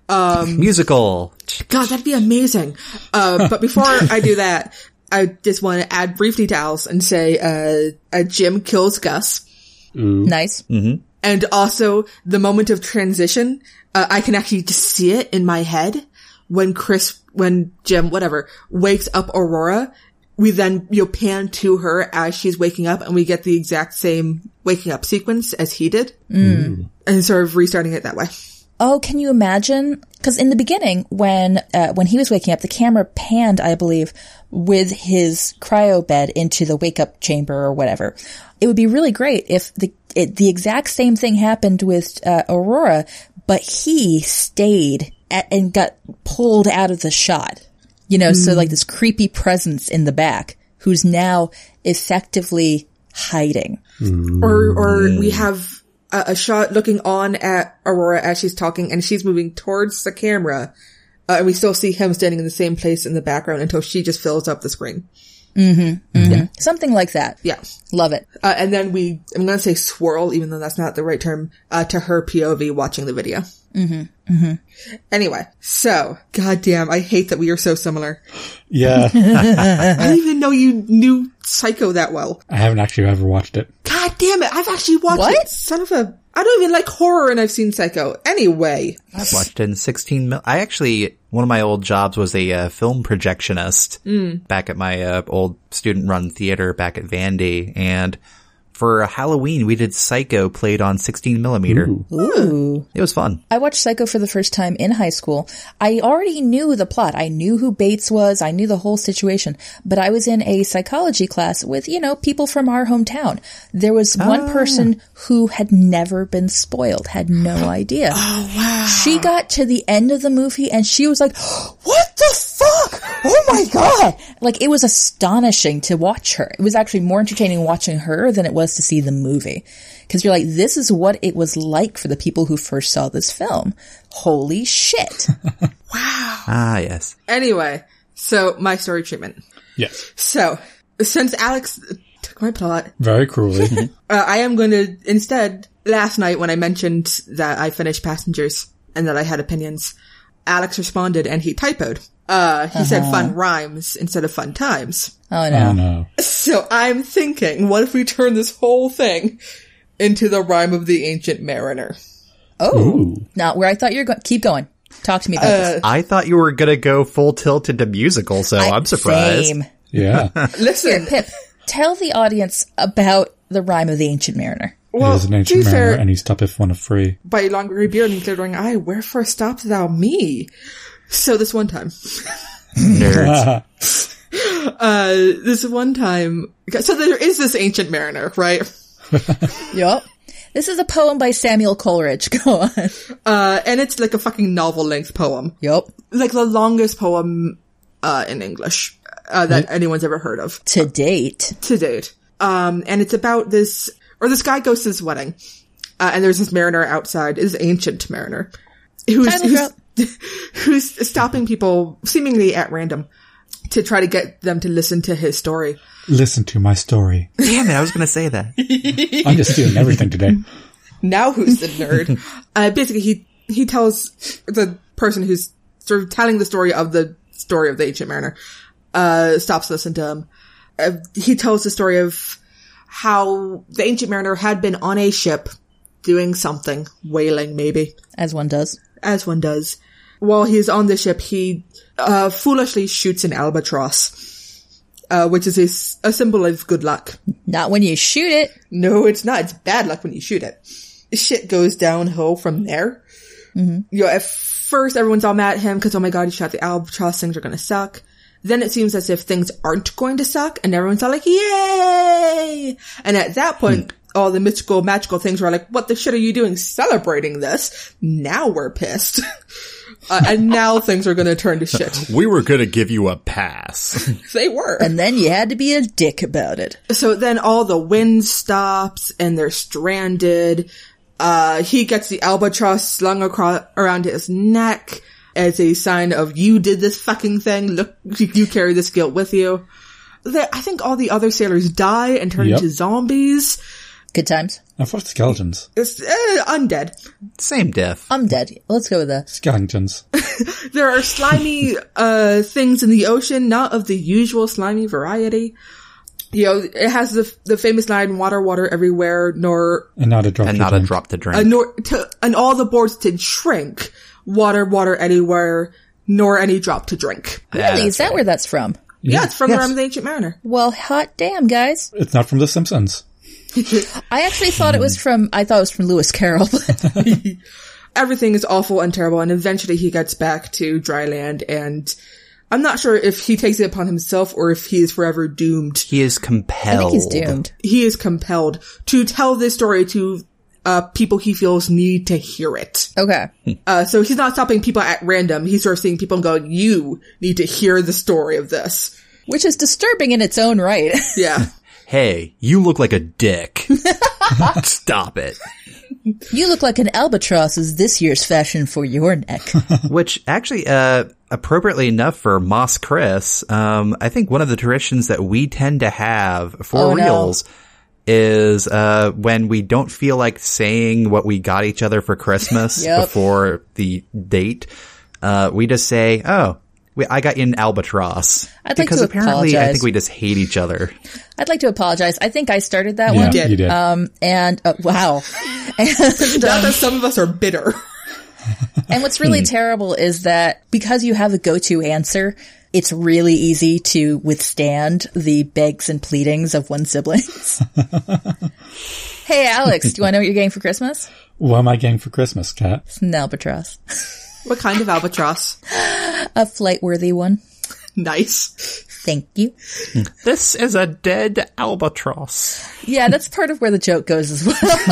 um, Musical. God, that'd be amazing. Uh, but before I do that, I just want to add briefly to Alice and say, uh, uh Jim kills Gus. Ooh. Nice. Mm-hmm. And also the moment of transition, uh, I can actually just see it in my head when Chris, when Jim, whatever, wakes up Aurora. We then, you know, pan to her as she's waking up and we get the exact same waking up sequence as he did. Mm. And sort of restarting it that way. Oh, can you imagine? Because in the beginning, when uh, when he was waking up, the camera panned, I believe, with his cryo bed into the wake up chamber or whatever. It would be really great if the it, the exact same thing happened with uh, Aurora, but he stayed at, and got pulled out of the shot. You know, mm. so like this creepy presence in the back who's now effectively hiding. Mm. Or, or we have a, a shot looking on at Aurora as she's talking and she's moving towards the camera. Uh, and we still see him standing in the same place in the background until she just fills up the screen. Mm-hmm. mm-hmm. Yeah. Something like that. Yeah. Love it. Uh, and then we, I'm going to say swirl, even though that's not the right term, uh, to her P O V watching the video. Mm-hmm. Mm-hmm. Anyway, so, goddamn, I hate that we are so similar. Yeah. I didn't even know you knew Psycho that well. I haven't actually ever watched it. God damn it, I've actually watched What? it. Son of a, I don't even like horror and I've seen Psycho. Anyway. I've watched it in sixteen mil. I actually, one of my old jobs was a uh, film projectionist mm. back at my uh, old student run theater back at Vandy. And for Halloween, we did Psycho played on sixteen millimeter. Ooh. Ooh. It was fun. I watched Psycho for the first time in high school. I already knew the plot. I knew who Bates was. I knew the whole situation. But I was in a psychology class with, you know, people from our hometown. There was one Ah. person who had never been spoiled, had no idea. Oh, wow. She got to the end of the movie and she was like, what the fuck? Oh my God. Like, it was astonishing to watch her. It was actually more entertaining watching her than it was to see the movie. Cause you're like, this is what it was like for the people who first saw this film. Holy shit. Wow. Ah, yes. Anyway, so my story treatment. Yes. So, since Alex took my plot, Very cruelly. uh, I am going to, instead, last night when I mentioned that I finished Passengers and that I had opinions, Alex responded and he typoed. Uh, he uh-huh. said fun rhymes instead of fun times. Oh no. Oh no. So I'm thinking, what if we turn this whole thing into the rhyme of the Ancient Mariner? Oh. Ooh. Now, where I thought you were going, keep going. Talk to me about Uh, this. I thought you were gonna go full tilt into musical, so I, I'm surprised. Same. Yeah. Listen, Pip, tell the audience about the rhyme of the Ancient Mariner. well, it is an to ancient be mariner, fair, and he stoppeth one of free. by long grey beard and glittering eye, wherefore stopped thou me? So this one time, Nerds. uh, this one time, so there is this ancient mariner, right? Yup. This is a poem by Samuel Coleridge. Go on. Uh, and it's like a fucking novel-length poem. Yup. Like the longest poem, uh, in English, uh, that Right. anyone's ever heard of. To date. To date. Um, and it's about this, or this guy goes to this wedding, uh, and there's this mariner outside, this ancient mariner, who's, Title who's, drop. who's stopping people seemingly at random to try to get them to listen to his story. Listen to my story. Damn it, I was going to say that. I'm just doing everything today. Now who's the nerd? uh, basically he, he tells the person who's sort of telling the story of the story of the ancient mariner, uh, stops to listen to him. Uh, he tells the story of how the ancient mariner had been on a ship doing something, whaling maybe, As one does. as one does. While he's on the ship, he, uh, foolishly shoots an albatross, uh, which is a, s- a symbol of good luck. Not when you shoot it. No, it's not. It's bad luck when you shoot it. Shit goes downhill from there. Mm-hmm. You know, at first everyone's all mad at him because, oh my god, he shot the albatross, things are gonna suck. Then it seems as if things aren't going to suck, and everyone's all like, yay! And at that point, all the mystical, magical things were like, what the shit are you doing celebrating this? Now we're pissed. uh, and now things are gonna turn to shit. We were going to give you a pass. They were. And then you had to be a dick about it. So then all the wind stops and they're stranded. Uh, he gets the albatross slung across, around his neck as a sign of, you did this fucking thing. Look, you carry this guilt with you. The, I think all the other sailors die and turn Yep. into zombies. Good times. And for skeletons. It's uh, undead. Same death. I'm dead. Let's go with that. Skeletons. There are slimy, uh, things in the ocean, not of the usual slimy variety. You know, it has the the famous line, water, water everywhere, nor And not a drop And to not a drink. drop to drink. Uh, nor to, and all the boards to drink. Water, water anywhere, nor any drop to drink. Yeah, Really? Is that's that right. where that's from? Yeah, it's from Yes. the Rime of the Ancient Mariner. Well, hot damn, guys. It's not from The Simpsons. I actually thought it was from, I thought it was from Lewis Carroll. But Everything is awful and terrible, and eventually he gets back to dry land, and I'm not sure if he takes it upon himself or if he is forever doomed. He is I compelled. think he's doomed. He is compelled to tell this story to uh people he feels need to hear it. Okay. Uh so he's not stopping people at random. He's sort of seeing people and going, you need to hear the story of this. Which is disturbing in its own right. Yeah. Hey, you look like a dick. Stop it. You look like an albatross is this year's fashion for your neck. Which actually, uh, appropriately enough for Moss Chris, um, I think one of the traditions that we tend to have for Oh, no. reals is, uh, when we don't feel like saying what we got each other for Christmas Yep. before the date, uh, we just say, oh, we, I got you an albatross. I'd like because to apparently I apologize. think we just hate each other. I'd like to apologize. I think I started that Yeah, one. did. you did. Um, and, uh, wow. And, Not um, that some of us are bitter. and what's really terrible is that because you have a go-to answer, it's really easy to withstand the begs and pleadings of one siblings. Hey, Alex, do you want to know what you're getting for Christmas? What am I getting for Christmas, Kat? It's an albatross. What kind of albatross? A flight-worthy one. Nice. Thank you. This is a dead albatross. Yeah, that's part of where the joke goes as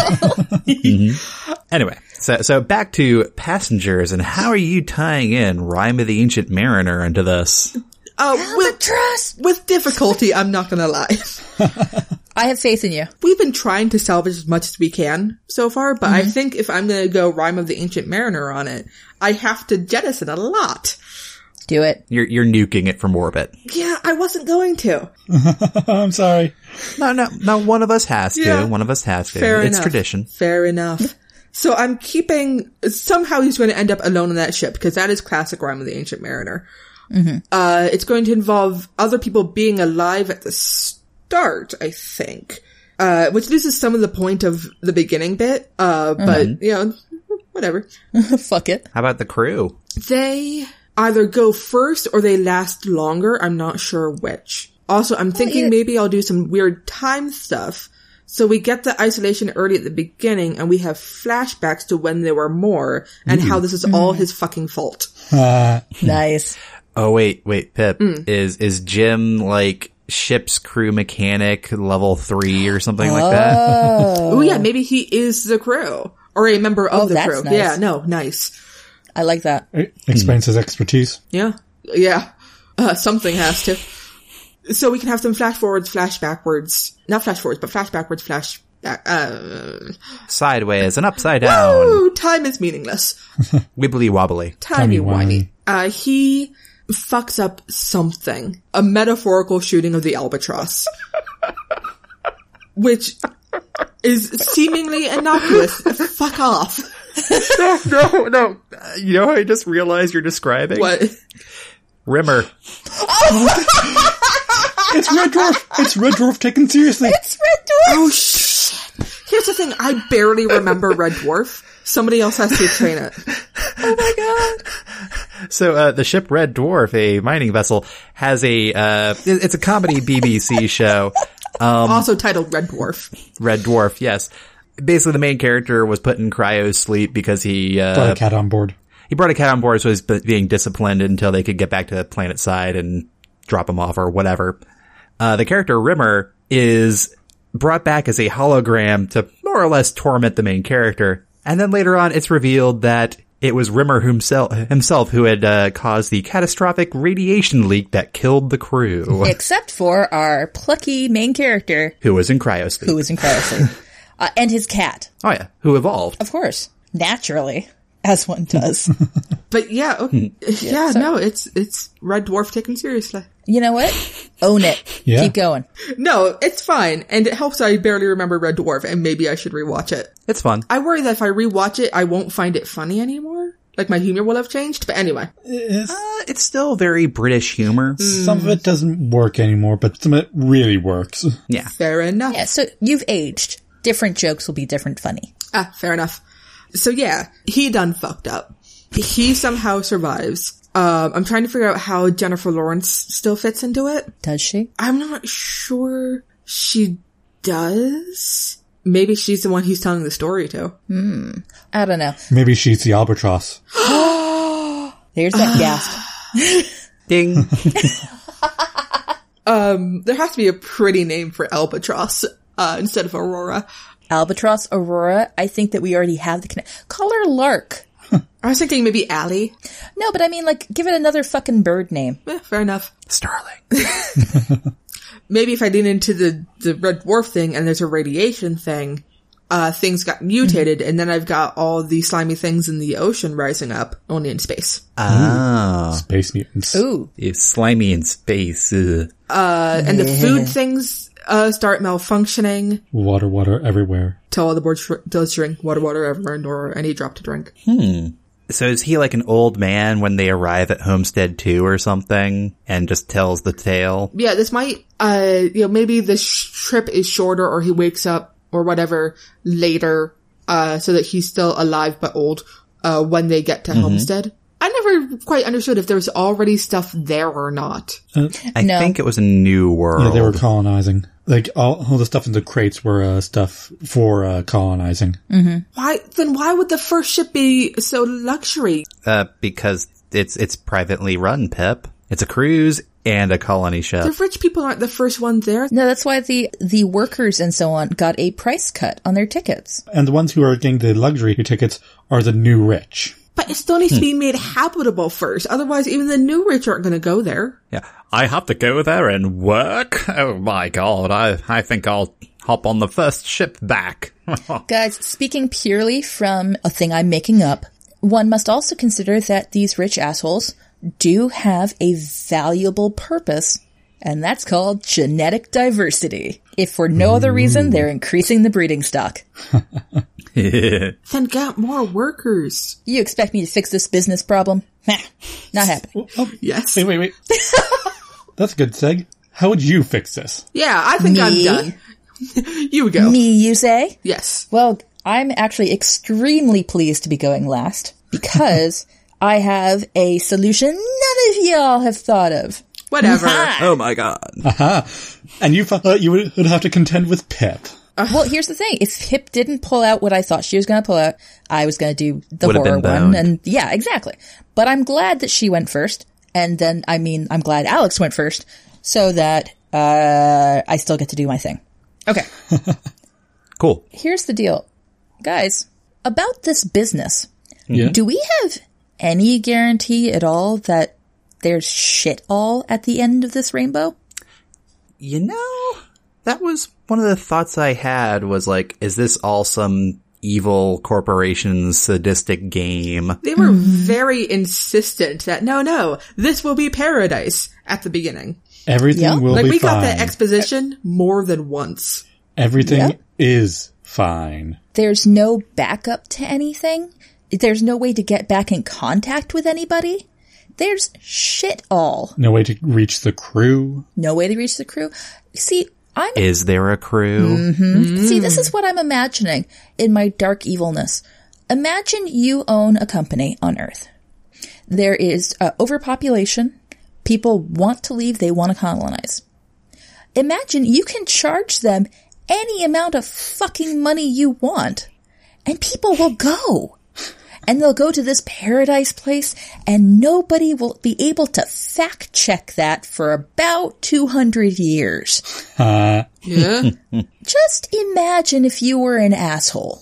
well. Anyway, so so back to passengers, and how are you tying in Rime of the Ancient Mariner into this? Uh, with, Albatross! with difficulty, I'm not gonna lie. I have faith in you. We've been trying to salvage as much as we can so far, but I think if I'm gonna go Rime of the Ancient Mariner on it, I have to jettison a lot. Do it. You're you're nuking it from orbit. Yeah, I wasn't going to. I'm sorry. No, no, no. One of us has to. Yeah. One of us has to. Fair it's enough. tradition. Fair enough. So I'm keeping, somehow he's going to end up alone on that ship, because that is classic Rime of the Ancient Mariner. Mm-hmm. Uh, it's going to involve other people being alive at the start, I think. Uh, which loses some of the point of the beginning bit. Uh, but, you know, whatever. Fuck it. How about the crew? They either go first or they last longer. I'm not sure which. Also, I'm thinking yeah. maybe I'll do some weird time stuff So we get the isolation early at the beginning, and we have flashbacks to when there were more, and mm. how this is mm. all his fucking fault. Uh, nice. Oh, wait, wait, Pip. Mm. Is, is Jim, like, ship's crew mechanic level three or something oh. like that? Oh, yeah, maybe he is the crew. Or a member of oh, the that's crew. Nice. Yeah, no, nice. I like that. It explains mm. his expertise. Yeah. Yeah. Uh, something has to. So we can have some flash forwards, flash backwards. Not flash forwards, but flash backwards, flash back, uh. Sideways and upside down. Woo! Time is meaningless. Wibbly wobbly. Timey wimey. Uh, he fucks up something. A metaphorical shooting of the albatross. Which is seemingly innocuous. Fuck off. No, no, no. Uh, you know what I just realized you're describing? What? Rimmer. It's Red Dwarf. It's Red Dwarf taken seriously. It's Red Dwarf. Oh shit. Here's the thing. I barely remember Red Dwarf. Somebody else has to explain it. Oh my god. So, uh, the ship Red Dwarf, a mining vessel, has a, uh, it's a comedy B B C show. Um, also titled Red Dwarf. Red Dwarf, yes. Basically, the main character was put in cryo sleep because he, uh, brought a cat on board. He brought a cat on board, so he's being disciplined until they could get back to the planet side and drop him off or whatever. Uh, the character Rimmer is brought back as a hologram to more or less torment the main character. And then later on, it's revealed that it was Rimmer himself, himself who had uh, caused the catastrophic radiation leak that killed the crew. Except for our plucky main character. Who was in cryosleep. Who was in cryosleep. uh, and his cat. Oh yeah, who evolved. Of course. Naturally. As one does. But yeah, okay. yeah, yeah so, no, it's it's Red Dwarf taken seriously. You know what? Own it. Yeah. Keep going. No, it's fine. And it helps I barely remember Red Dwarf, and maybe I should rewatch it. It's fun. I worry that if I rewatch it, I won't find it funny anymore. Like, my humor will have changed. But anyway. It's, uh, it's still very British humor. Some of it doesn't work anymore, but some of it really works. Yeah. Fair enough. Yeah, so you've aged. Different jokes will be different funny. Ah, fair enough. So yeah, he done fucked up. He somehow survives. Um, I'm trying to figure out how Jennifer Lawrence still fits into it. Does she? I'm not sure she does. Maybe she's the one he's telling the story to. Hmm. I don't know. Maybe she's the albatross. There's that gasp. Ding. um, there has to be a pretty name for albatross, uh, instead of Aurora. Albatross, Aurora. I think that we already have the connect. Call her Lark. I was thinking maybe Allie. No, but I mean, like, give it another fucking bird name. Yeah, fair enough. Starling. Maybe if I lean into the, the Red Dwarf thing and there's a radiation thing, uh, things got mutated, mm-hmm. and then I've got all the slimy things in the ocean rising up, only in space. Oh. Space mutants. Ooh. It's slimy in space. Uh, uh and the food things uh start malfunctioning. Water, water everywhere. Till all the board sh- does drink water, water everywhere, nor any drop to drink. Hmm. So is he like an old man when they arrive at Homestead two or something and just tells the tale? Yeah, this might, uh, you know, maybe the sh- trip is shorter or he wakes up or whatever later, uh, so that he's still alive but old, uh, when they get to mm-hmm. Homestead. I never quite understood if there was already stuff there or not. Uh, I no. think it was a new world. Yeah, they were colonizing. Like, all, all the stuff in the crates were uh, stuff for uh, colonizing. Mm-hmm. Why, then why would the first ship be so luxury? Uh, because it's, it's privately run, Pip. It's a cruise and a colony ship. The rich people aren't the first ones there. No, that's why the, the workers and so on got a price cut on their tickets. And the ones who are getting the luxury tickets are the new rich. But it still needs to be made habitable first. Otherwise, even the new rich aren't going to go there. Yeah. I have to go there and work? Oh my god, I, I think I'll hop on the first ship back. Guys, speaking purely from a thing I'm making up, one must also consider that these rich assholes do have a valuable purpose, and that's called genetic diversity. If for no other reason, they're increasing the breeding stock. Then get more workers. You expect me to fix this business problem? Not happening. Oh, yes. Wait, wait, wait. That's a good seg. How would you fix this? Yeah, I think Me? I'm done. You go. Me, you say? Yes. Well, I'm actually extremely pleased to be going last because I have a solution none of y'all have thought of. Whatever. Oh my god. Aha. And you thought you would have to contend with Pip. Well, here's the thing. If Hip didn't pull out what I thought she was going to pull out, I was going to do the Would've horror been one. boned. And yeah, exactly. But I'm glad that she went first. And then, I mean, I'm glad Alex went first so that, uh, I still get to do my thing. Okay. Cool. Here's the deal. Guys, about this business. Yeah. Do we have any guarantee at all that there's shit all at the end of this rainbow? You know, that was one of the thoughts I had was like, is this all some evil corporation sadistic game? They were very insistent that, no, no, this will be paradise at the beginning. Everything Yeah. will Like, be we fine. got that exposition more than once. Everything Yeah. is fine. There's no backup to anything. There's no way to get back in contact with anybody. There's shit all. No way to reach the crew. No way to reach the crew. See, I'm Is there a crew? See, this is what I'm imagining in my dark evilness. Imagine you own a company on Earth. There is uh, overpopulation. People want to leave. They want to colonize. Imagine you can charge them any amount of fucking money you want, and people will go. And they'll go to this paradise place, and nobody will be able to fact check that for about two hundred years. Uh, Yeah. Just imagine if you were an asshole.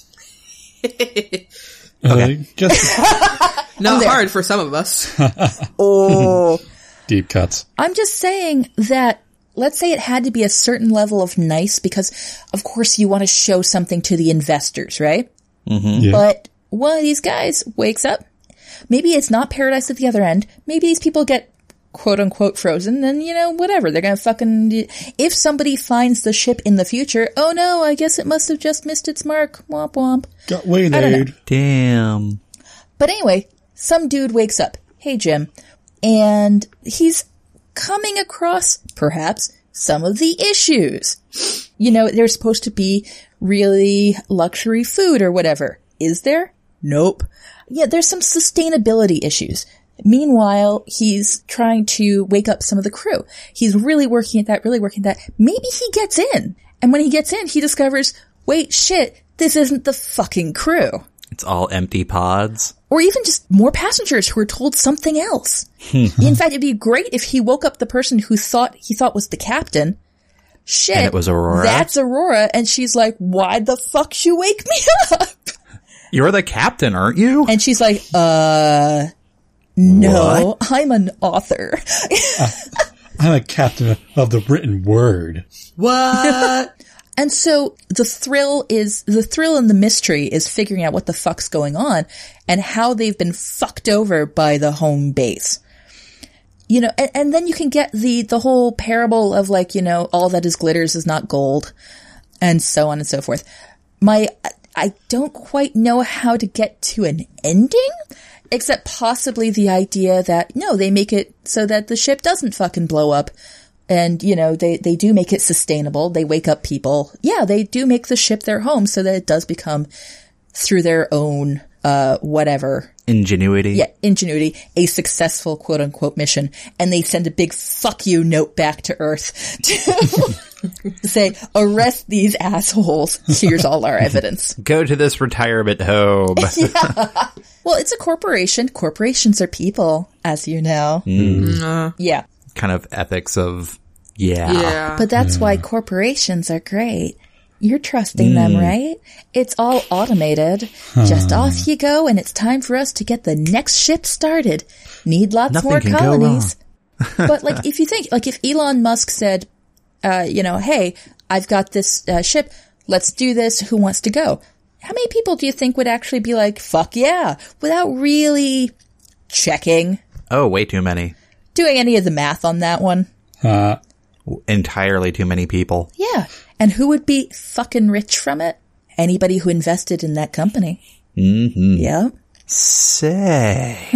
uh, just Not there. hard for some of us. Oh. deep cuts. I'm just saying that, let's say it had to be a certain level of nice because, of course, you want to show something to the investors, right? Yeah. But one of these guys wakes up. Maybe it's not paradise at the other end. Maybe these people get quote unquote frozen and, you know, whatever. They're going to fucking, if somebody finds the ship in the future, oh no, I guess it must have just missed its mark. Womp womp. Got don't know. waylaid. Damn. But anyway, some dude wakes up. Hey, Jim. And he's coming across, perhaps, some of the issues. You know, there's supposed to be really luxury food or whatever. Is there? Nope. Yeah, there's some sustainability issues. Meanwhile, he's trying to wake up some of the crew. He's really working at that, really working at that. Maybe he gets in. And when he gets in, he discovers, wait, shit, this isn't the fucking crew. It's all empty pods. Or even just more passengers who are told something else. In fact, it'd be great if he woke up the person who thought he thought was the captain. Shit. And it was Aurora? That's Aurora. And she's like, why the fuck you wake me up? You're the captain, aren't you? And she's like, uh, no, I'm an author. I'm a captain of the written word. What? And so the thrill is, the thrill and the mystery is figuring out what the fuck's going on and how they've been fucked over by the home base. You know, and, and then you can get the, the whole parable of like, you know, all that is glitters is not gold and so on and so forth. My, I don't quite know how to get to an ending, except possibly the idea that, no, they make it so that the ship doesn't fucking blow up. And, you know, they, they do make it sustainable. They wake up people. Yeah, they do make the ship their home so that it does become, through their own, uh, whatever. Ingenuity. Yeah, ingenuity, a successful quote unquote mission. And they send a big fuck you note back to Earth to say, arrest these assholes. Here's all our evidence. Go to this retirement home. Well, it's a corporation. Corporations are people, as you know. Uh, Yeah. Kind of ethics of, yeah. yeah. But that's why corporations are great. You're trusting them, right? It's all automated. Just off you go, and it's time for us to get the next ship started. Need lots Nothing more can go colonies. But like, if you think, like if Elon Musk said, uh, you know, hey, I've got this uh, ship. Let's do this. Who wants to go? How many people do you think would actually be like, fuck yeah, without really checking, Oh, way too many. doing any of the math on that one? Uh, Entirely too many people. Yeah. And who would be fucking rich from it? Anybody who invested in that company. Mm-hmm. Yeah. Say.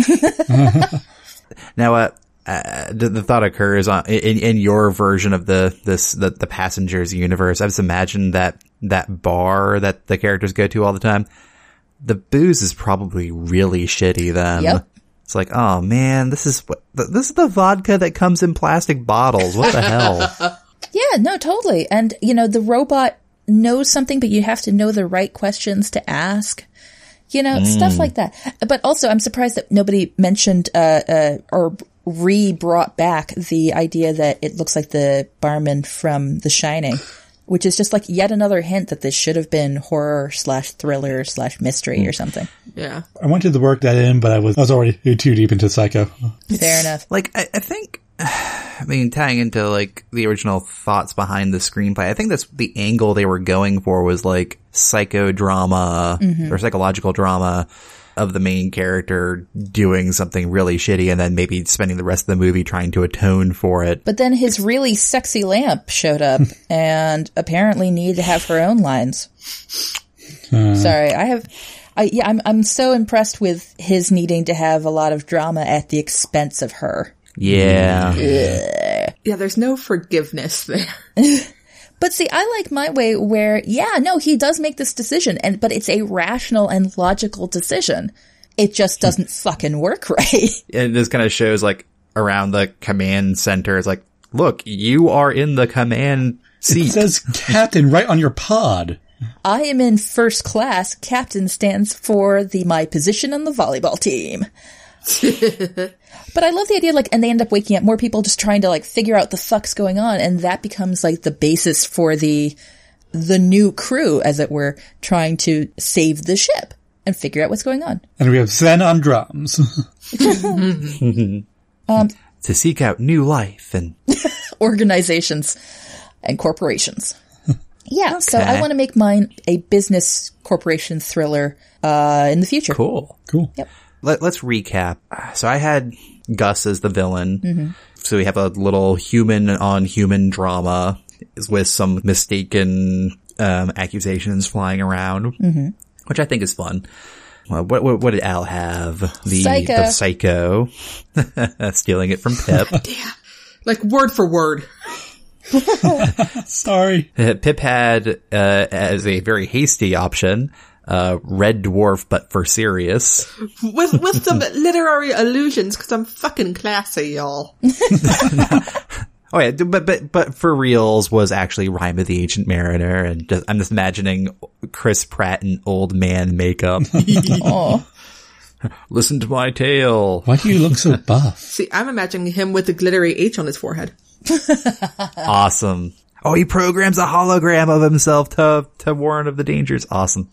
Now, uh, uh, the, the thought occurs on, in, in your version of the, this, the, the passengers universe. I've just imagined that, that bar that the characters go to all the time. The booze is probably really shitty then. Yep. It's like, oh man, this is what, this is the vodka that comes in plastic bottles. What the hell? Yeah, no, totally. And, you know, the robot know something, but you have to know the right questions to ask. You know, mm. stuff like that. But also, I'm surprised that nobody mentioned uh, uh, or re-brought back the idea that it looks like the barman from The Shining, which is just like yet another hint that this should have been horror slash thriller slash mystery mm. or something. Yeah. I wanted to work that in, but I was I was already too deep into Psycho. Fair enough. Like, I, I think... I mean, tying into, like, the original thoughts behind the screenplay, I think that's the angle they were going for was, like, psychodrama mm-hmm. or psychological drama of the main character doing something really shitty and then maybe spending the rest of the movie trying to atone for it. But then his really sexy lamp showed up and apparently needed to have her own lines. Uh. Sorry, I have... I, yeah, I'm, I'm so impressed with his needing to have a lot of drama at the expense of her. Yeah. Ugh. Yeah, there's no forgiveness there. But see, I like my way where, yeah, no, he does make this decision, and but it's a rational and logical decision. It just doesn't fucking work right. And this kind of shows, like, around the command center. It's like, look, you are in the command seat. It says captain right on your pod. I am in first class. Captain stands for the my position on the volleyball team. But I love the idea, like, and they end up waking up more people just trying to, like, figure out the fuck's going on, and that becomes, like, the basis for the the new crew, as it were, trying to save the ship and figure out what's going on. And we have Zen on drums. um, to seek out new life and organizations and corporations. Yeah, okay. So I want to make mine a business corporation thriller uh, in the future. Cool. Cool. Yep. Let, let's recap. So I had Gus as the villain. Mm-hmm. So we have a little human on human drama with some mistaken um, accusations flying around, mm-hmm. which I think is fun. Well, what, what, what did Al have? The Psycho. The psycho. Stealing it from Pip. Yeah. Like word for word. Sorry. Pip had, uh, as a very hasty option, Uh, Red Dwarf, but for serious. With, with some literary allusions, cause I'm fucking classy, y'all. Oh yeah, but, but, but for reals was actually Rhyme of the Ancient Mariner, and just, I'm just imagining Chris Pratt in old man makeup. Oh. Listen to my tale. Why do you look so buff? See, I'm imagining him with the glittery H on his forehead. Awesome. Oh, he programs a hologram of himself to, to warn of the dangers. Awesome.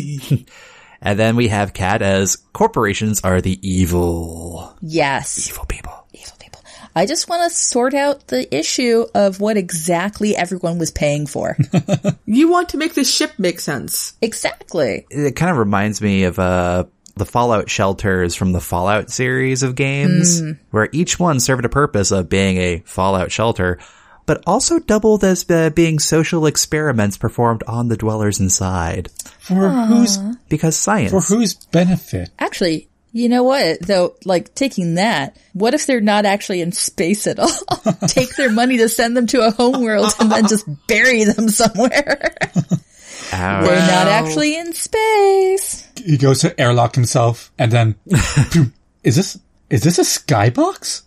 And then we have Kat as corporations are the evil. Yes. Evil people. Evil people. I just want to sort out the issue of what exactly everyone was paying for. You want to make the ship make sense. Exactly. It kind of reminds me of, uh, the Fallout shelters from the Fallout series of games, mm. where each one served a purpose of being a Fallout shelter, but also doubled as uh, being social experiments performed on the dwellers inside. For Aww. whose? Because science. For whose benefit? Actually, you know what, though, like, taking that, what if they're not actually in space at all? Take their money to send them to a homeworld and then just bury them somewhere. Ouch. They're not actually in space. He goes to airlock himself, and then, is this, is this a skybox?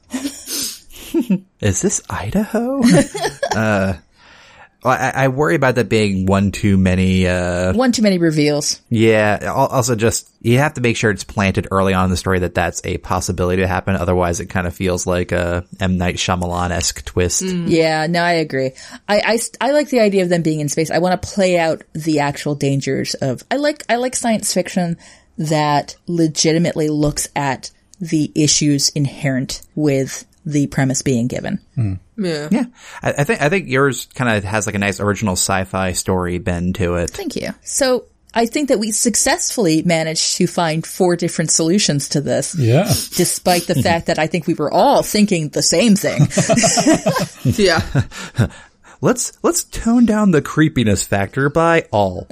Is this Idaho? uh, well, I, I worry about that being one too many, uh... One too many reveals. Yeah, also just, you have to make sure it's planted early on in the story that that's a possibility to happen, otherwise it kind of feels like a M. Night Shyamalan-esque twist. Mm. Yeah, no, I agree. I, I, I like the idea of them being in space. I want to play out the actual dangers of, I like, I like science fiction that legitimately looks at the issues inherent with the premise being given. Mm. Yeah. Yeah. I, I think, I think yours kind of has like a nice original sci-fi story bend to it. Thank you. So I think that we successfully managed to find four different solutions to this. Yeah. Despite the fact that I think we were all thinking the same thing. Yeah. Let's, let's tone down the creepiness factor by all.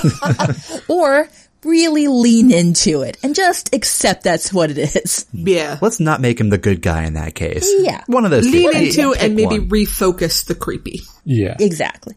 Or really lean into it and just accept that's what it is. Yeah. Let's not make him the good guy in that case. Yeah. One of those Lean two. into Pick and maybe one. refocus the creepy. Yeah. Exactly.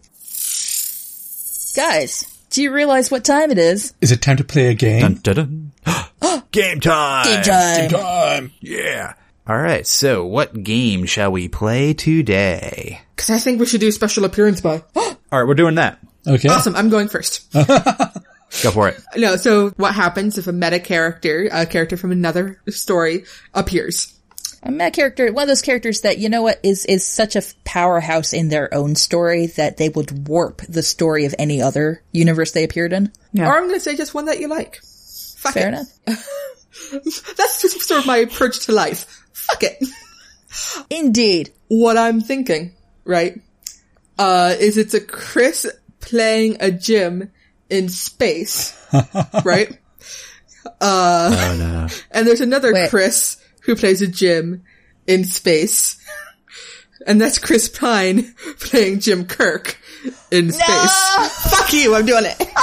Guys, do you realize what time it is? Is it time to play a game? Dun, dun, dun. Game time! Game time! Game time! Yeah. All right, so what game shall we play today? Cause I think we should do special appearance by. All right, we're doing that. Okay. Awesome. I'm going first. Go for it. No, so what happens if a meta character, a character from another story, appears? A meta character, one of those characters that, you know what, is, is such a powerhouse in their own story that they would warp the story of any other universe they appeared in. Yeah. Or I'm going to say just one that you like. Fuck Fair it. enough. That's just sort of my approach to life. Fuck it. Indeed. What I'm thinking, right, uh, is it's a Chris playing a Jim in space, right? Uh, Oh, no. and there's another Wait. Chris who plays a Jim in space. And that's Chris Pine playing Jim Kirk in space. Fuck you, I'm doing it.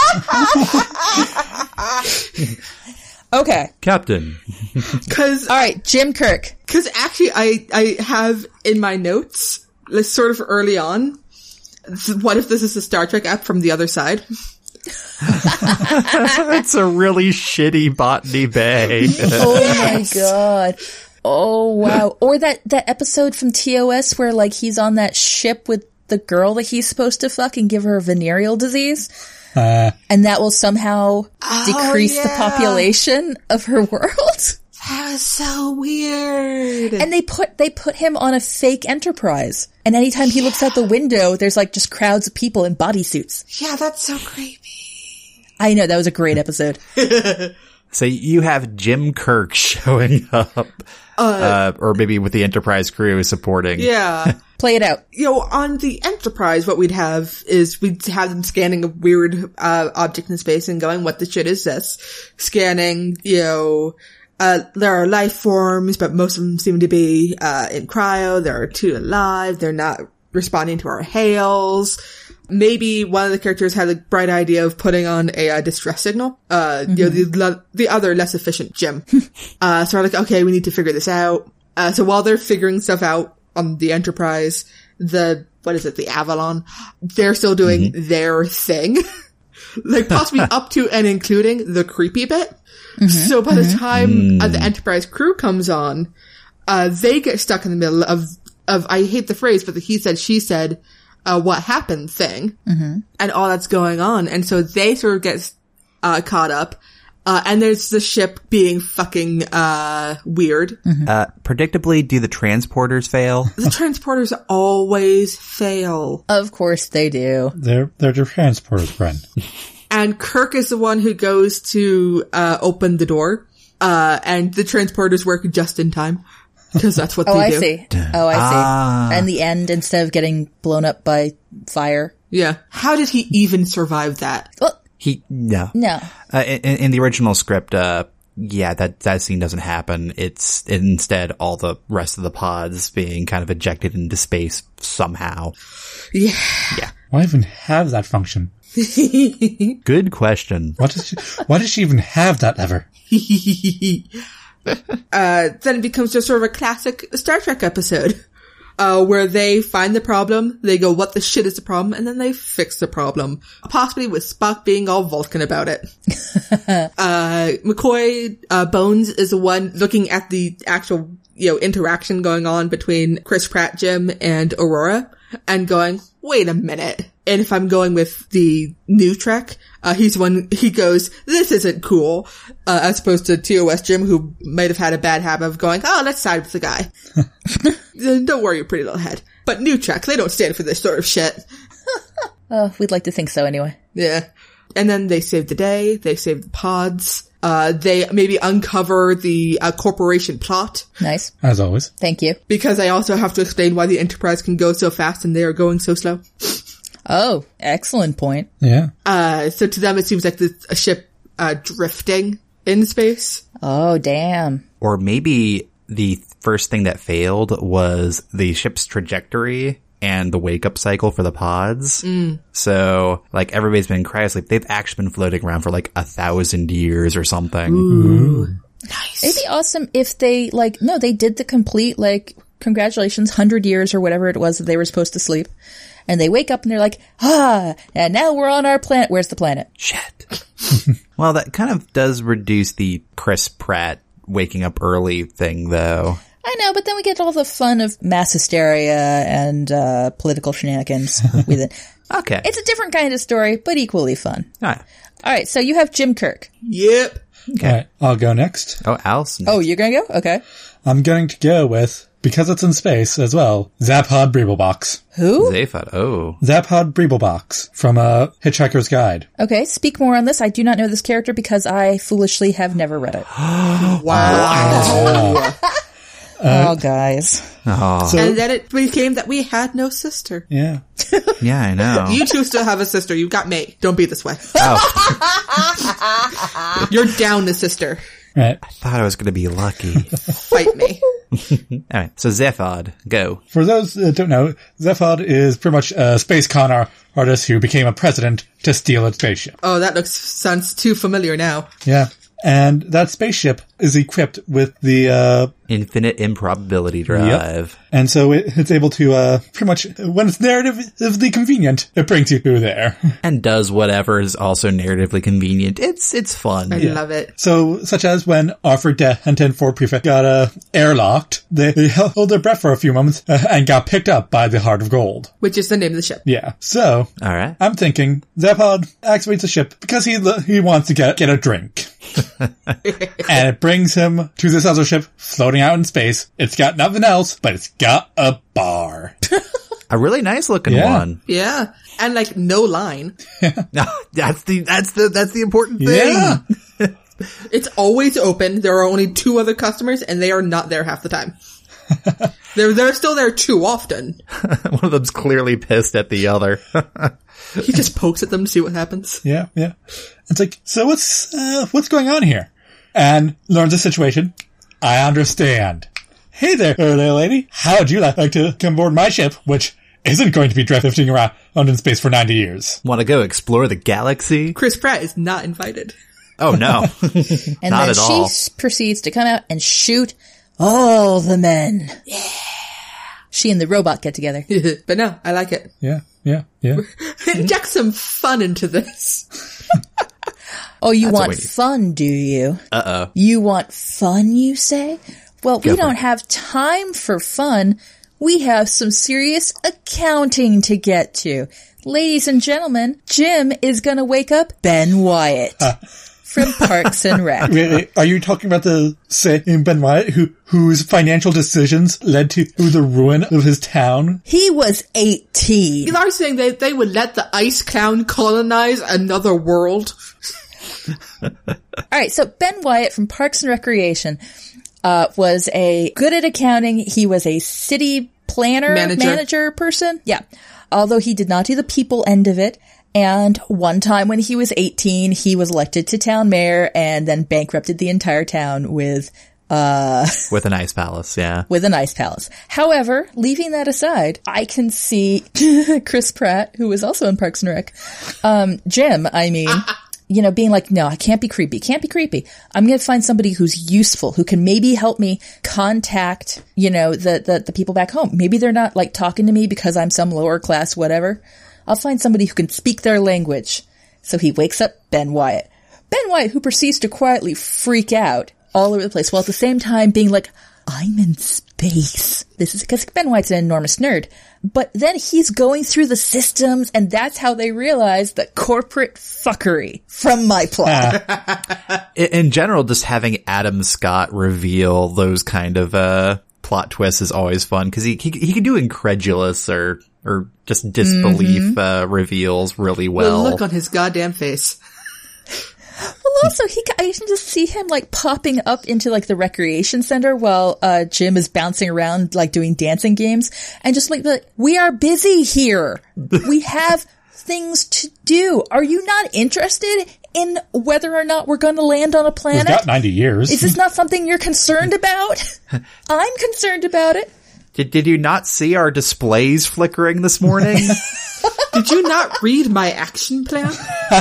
Okay. Captain. Cause, All right, Jim Kirk. cause actually I, I have in my notes, like sort of early on, what if this is a Star Trek app from the other side? It's a really shitty Botany Bay. Oh my god. Oh wow. Or that, that episode from T O S where like he's on that ship with the girl that he's supposed to fuck and give her venereal disease. Uh, And that will somehow decrease the yeah. population of her world. That was so weird. And they put, they put him on a fake Enterprise. And anytime he looks out the window, there's like just crowds of people in bodysuits. Yeah, that's so creepy. I know, that was a great episode. So you have Jim Kirk showing up, uh, or maybe with the Enterprise crew supporting. Yeah. Play it out. You know, on the Enterprise, what we'd have is we'd have them scanning a weird, uh, object in space and going, what the shit is this? Scanning, you know, uh, there are life forms, but most of them seem to be, uh, in cryo. There are two alive. They're not responding to our hails. Maybe one of the characters had a bright idea of putting on a uh, distress signal. Uh, you know, the, le- the other less efficient Jim. uh, so we're like, okay, we need to figure this out. Uh, so while they're figuring stuff out on the Enterprise, the, what is it, the Avalon, they're still doing mm-hmm. their thing. Like possibly up to and including the creepy bit. Mm-hmm. So by the time mm. uh, the Enterprise crew comes on, uh, they get stuck in the middle of, of, I hate the phrase, but the he said, she said, Uh, what happened thing, mm-hmm. and all that's going on. And so they sort of get, uh, caught up, uh, and there's the ship being fucking, uh, weird. Mm-hmm. Uh, predictably, do the transporters fail? The transporters always fail. Of course they do. they're, they're the transporters, Bren. And Kirk is the one who goes to, uh, open the door, uh, and the transporters work just in time. Because that's what oh, they I do. see. Oh, I see. Ah. And the end, instead of getting blown up by fire. Yeah. How did he even survive that? Well, He, no. no. Uh, in, in the original script, uh, yeah, that, that scene doesn't happen. It's instead all the rest of the pods being kind of ejected into space somehow. Yeah. Yeah. Why even have that function? Good question. Why does she, why does she even have that ever? uh, then it becomes just sort of a classic Star Trek episode, uh, where they find the problem, they go, what the shit is the problem, and then they fix the problem. Possibly with Spock being all Vulcan about it. uh, McCoy, uh, Bones is the one looking at the actual, you know, interaction going on between Chris Pratt, Jim, and Aurora, and going, wait a minute. And if I'm going with the new Trek, uh, he's one, he goes, this isn't cool, uh, as opposed to T O S Jim, who might have had a bad habit of going, oh, let's side with the guy. Don't worry, you pretty little head. But new Trek, they don't stand for this sort of shit. Oh, we'd like to think so anyway. Yeah. And then they save the day, they save the pods, uh, they maybe uncover the, uh, corporation plot. Nice. As always. Thank you. Because I also have to explain why the Enterprise can go so fast and they are going so slow. Oh, excellent point. Yeah. Uh, so to them it seems like this, a ship, uh, drifting in space. Oh, damn. Or maybe the first thing that failed was the ship's trajectory and the wake-up cycle for the pods. Mm. So, like, everybody's been in cryosleep. They've actually been floating around for, like, a thousand years or something. Ooh. Nice. It'd be awesome if they, like, no, they did the complete, like, congratulations, hundred years or whatever it was that they were supposed to sleep. And they wake up and they're like, ah, and now we're on our planet. Where's the planet? Shit. Well, that kind of does reduce the Chris Pratt waking up early thing, though. I know, but then we get all the fun of mass hysteria and uh political shenanigans with it. Okay. It's a different kind of story, but equally fun. All right. All right, so you have Jim Kirk. Yep. Okay. All right, I'll go next. Oh, Allison. Oh, you're gonna go? Okay. I'm going to go with, because it's in space as well, Zaphod Breeblebox. Who? Zaphod. Oh. Zaphod Breeblebox from uh, Hitchhiker's Guide. Okay, speak more on this. I do not know this character because I foolishly have never read it. Wow. Oh, guys. Oh. So, And then it became that we had no sister. yeah. Yeah, I know. You two still have a sister. You got May. Don't be this way. Oh. You're down the sister. Right. I thought I was going to be lucky. Fight me. All right. So Zaphod, go. For those that don't know, Zaphod is pretty much a space con ar- artist who became a president to steal a spaceship. Oh, that looks sounds too familiar now. Yeah. And that spaceship is equipped with the, uh, Infinite improbability drive. and so it, it's able to, uh, pretty much, when it's narratively convenient, it brings you through there. And does whatever is also narratively convenient. It's it's fun. I love it. So, such as when Arthur Dent and ten four Prefect got, uh, airlocked, they, they held their breath for a few moments, uh, and got picked up by the Heart of Gold. Which is the name of the ship. Yeah. So, All right. I'm thinking Zaphod activates the ship because he he wants to get get a drink. And it brings him to this other ship floating out in space. It's got nothing else, but it's got a bar. A really nice looking Yeah. one. Yeah. And like no line. No, that's the that's the that's the important thing. Yeah. It's always open. There are only two other customers and they are not there half the time. they're they're still there too often. One of them's clearly pissed at the other. He just pokes at them to see what happens. Yeah, yeah. It's like, so what's uh, what's going on here? And learns the situation. I understand. Hey there, uh, little lady. How would you like to come aboard my ship, which isn't going to be drifting around in space for ninety years? Want to go explore the galaxy? Chris Pratt is not invited. Oh no. And Not then at she all. s- proceeds to come out and shoot all the men. Yeah. She and the robot get together. But no, I like it. Yeah, yeah, yeah. Inject some fun into this. Oh, you That's what want we need. fun, do you? Uh-oh. You want fun, you say? Well, Go we for don't it. have time for fun. We have some serious accounting to get to. Ladies and gentlemen, Jim is gonna wake up Ben Wyatt from Parks and Rec. Wait, wait, are you talking about the same Ben Wyatt who whose financial decisions led to the ruin of his town? He was eighteen. You are saying that they would let the ice clown colonize another world? All right, so Ben Wyatt from Parks and Recreation uh, was a good at accounting. He was a city planner, Manager. manager person. Yeah. Although he did not do the people end of it. And one time when he was eighteen, he was elected to town mayor and then bankrupted the entire town with With an ice palace, yeah. with an ice palace. However, leaving that aside, I can see Chris Pratt, who was also in Parks and Rec, um, Jim, I mean, you know, being like, no, I can't be creepy. Can't be creepy. I'm going to find somebody who's useful, who can maybe help me contact, you know, the, the, the people back home. Maybe they're not like talking to me because I'm some lower class, whatever. I'll find somebody who can speak their language. So he wakes up Ben Wyatt. Ben Wyatt, who proceeds to quietly freak out all over the place, while at the same time being like, I'm in space. This is because Ben Wyatt's an enormous nerd. But then he's going through the systems, and that's how they realize the corporate fuckery from my plot. In, in general, just having Adam Scott reveal those kind of uh plot twists is always fun because he, he he can do incredulous or or just disbelief Mm-hmm. uh, reveals really The well. look on his goddamn face. Well, also, he, I can just see him, like, popping up into, like, the recreation center while, uh, Jim is bouncing around, like, doing dancing games, and just, like, be like, we are busy here. We have things to do. Are you not interested in whether or not we're going to land on a He's planet? got ninety years. Is this not something you're concerned about? I'm concerned about it. Did, did you not see our displays flickering this morning? Did you not read my action plan?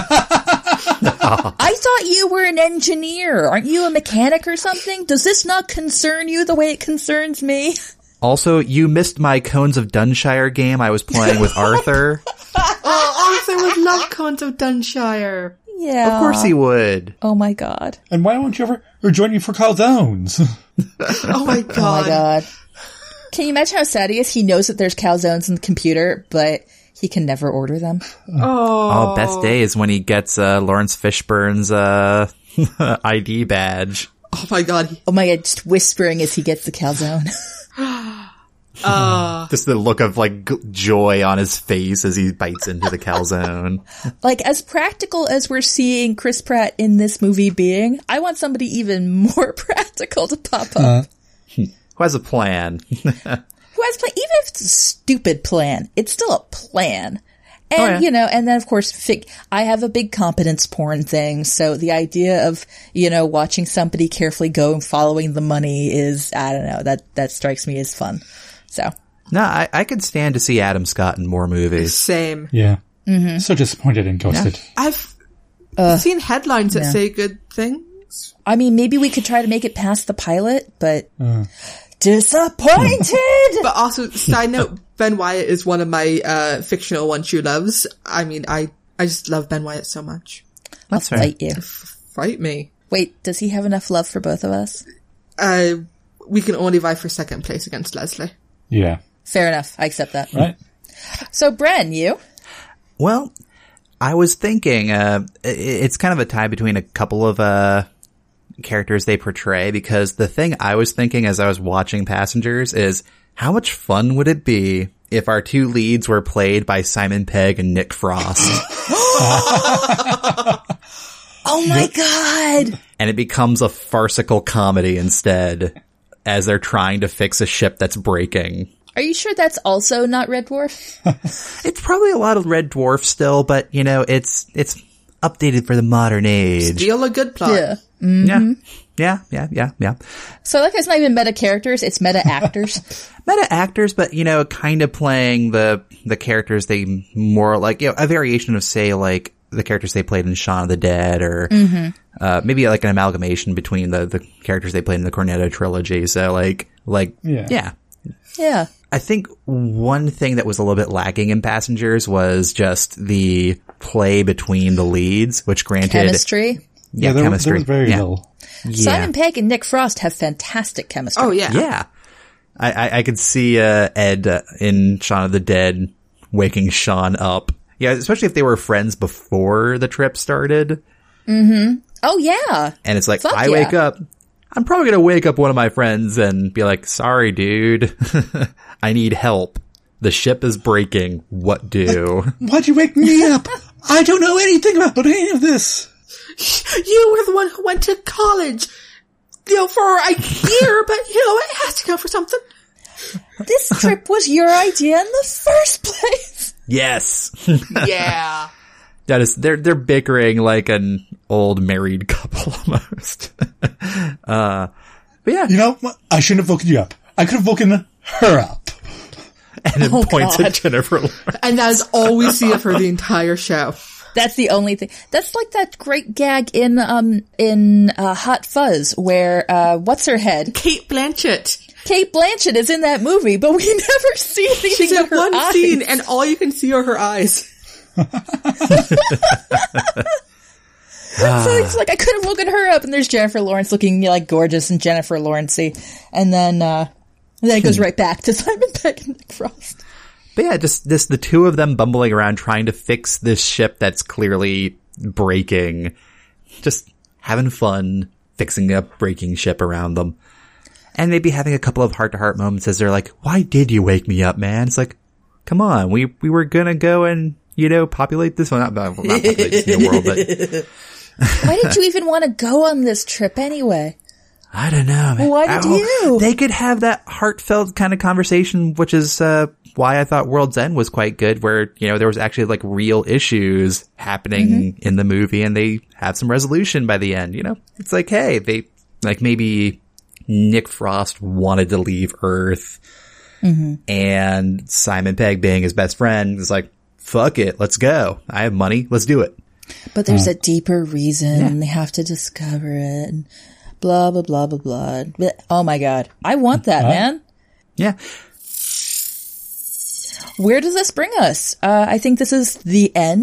I thought you were an engineer. Aren't you a mechanic or something? Does this not concern you the way it concerns me? Also, you missed my Cones of Dunshire game I was playing with Arthur. Oh, Arthur would love Cones of Dunshire. Yeah. Of course he would. Oh my god. And why won't you ever or join me for calzones? Oh my god. Oh my god. Can you imagine how sad he is? He knows that there's calzones in the computer, but he can never order them. Oh. Oh, best day is when he gets uh, Lawrence Fishburne's uh, I D badge. Oh my god. Oh my god, just whispering as he gets the calzone. Uh, Just the look of like g- joy on his face as he bites into the calzone. Like, as practical as we're seeing Chris Pratt in this movie being, I want somebody even more practical to pop up. Uh. Who has a plan? Who has a plan? Even if it's a stupid plan, it's still a plan. And, Oh, yeah. you know, and then of course, fig- I have a big competence porn thing. So the idea of, you know, watching somebody carefully go and following the money is, I don't know, that, that strikes me as fun. So. No, I, I could stand to see Adam Scott in more movies. same. Yeah. Mm-hmm. So disappointed in Ghosted. I've Uh, seen headlines that yeah. say good things. I mean, maybe we could try to make it past the pilot, but disappointed. But also, side note, Ben Wyatt is one of my uh fictional One True Loves. I mean, I, I just love Ben Wyatt so much. I'll fair. fight you. Fight me. Wait, does he have enough love for both of us? Uh, we can only vie for second place against Leslie. Yeah. Fair enough. I accept that. Right? So, Bren, you? Well, I was thinking, uh, i- it's kind of a tie between a couple of, uh, characters they portray, because the thing I was thinking as I was watching Passengers is, how much fun would it be if our two leads were played by Simon Pegg and Nick Frost? Oh my god! And it becomes a farcical comedy instead, as they're trying to fix a ship that's breaking. Are you sure that's also not Red Dwarf? It's probably a lot of Red Dwarf still, but, you know, it's, it's updated for the modern age. Steal a good plot. Yeah. Yeah. Yeah, yeah, yeah, yeah. So, like, it's not even meta characters, it's meta actors. Meta actors, but, you know, kind of playing the, the characters they more like, you know, a variation of, say, like, the characters they played in Shaun of the Dead, or, uh, maybe like an amalgamation between the, the characters they played in the Cornetto trilogy. So, like, like, Yeah. yeah. Yeah. I think one thing that was a little bit lacking in Passengers was just the play between the leads, which granted, Chemistry. yeah, Yeah, there, chemistry, there was very yeah. little. Yeah. Simon Pegg and Nick Frost have fantastic chemistry. Oh, yeah. Yeah. I, I, I could see, uh, Ed uh, in Shaun of the Dead waking Sean up. Yeah, especially if they were friends before the trip started. Oh, yeah. And it's like, Fuck I yeah. wake up, I'm probably going to wake up one of my friends and be like, sorry, dude, I need help. The ship is breaking. What do? Why'd you wake me up? I don't know anything about any of this. You were the one who went to college, you know, for a year, but, you know, it has to count for something. This trip was your idea in the first place. Yes. Yeah. That is, they're, they're bickering like an old married couple almost. uh, but yeah. You know, I shouldn't have woken you up. I could have woken her up. And it Oh, points God. at Jennifer Lawrence. And that is all we see of her the entire show. That's the only thing. That's like that great gag in, um, in, uh, Hot Fuzz where, uh, what's her head? Kate Blanchett. Kate Blanchett is in that movie, but we never see anything She's in but her one eyes. scene and all you can see are her eyes. So it's like, I could have woken her up, and there's Jennifer Lawrence looking like gorgeous and Jennifer Lawrence-y. And then, uh, and then it goes right back to Simon Pegg and Nick Frost. But yeah, just this, the two of them bumbling around trying to fix this ship that's clearly breaking. Just having fun fixing a breaking ship around them. And maybe having a couple of heart-to-heart moments as they're like, why did you wake me up, man? It's like, come on, we, we were gonna go and, you know, populate this one. Not, not populate this new world, but Why did you even want to go on this trip anyway? I don't know, man. Why did I- you? They could have that heartfelt kind of conversation, which is, uh, why I thought World's End was quite good, where, you know, there was actually like real issues happening Mm-hmm. in the movie and they have some resolution by the end, you know? It's like, hey, they, like maybe Nick Frost wanted to leave Earth Mm-hmm. and Simon Pegg being his best friend is like, fuck it, let's go. I have money, let's do it. But there's a deeper reason, and they have to discover it, and blah, blah, blah, blah, blah. But- oh my god. I want that, man. Yeah. Where does this bring us? Uh, I think this is the end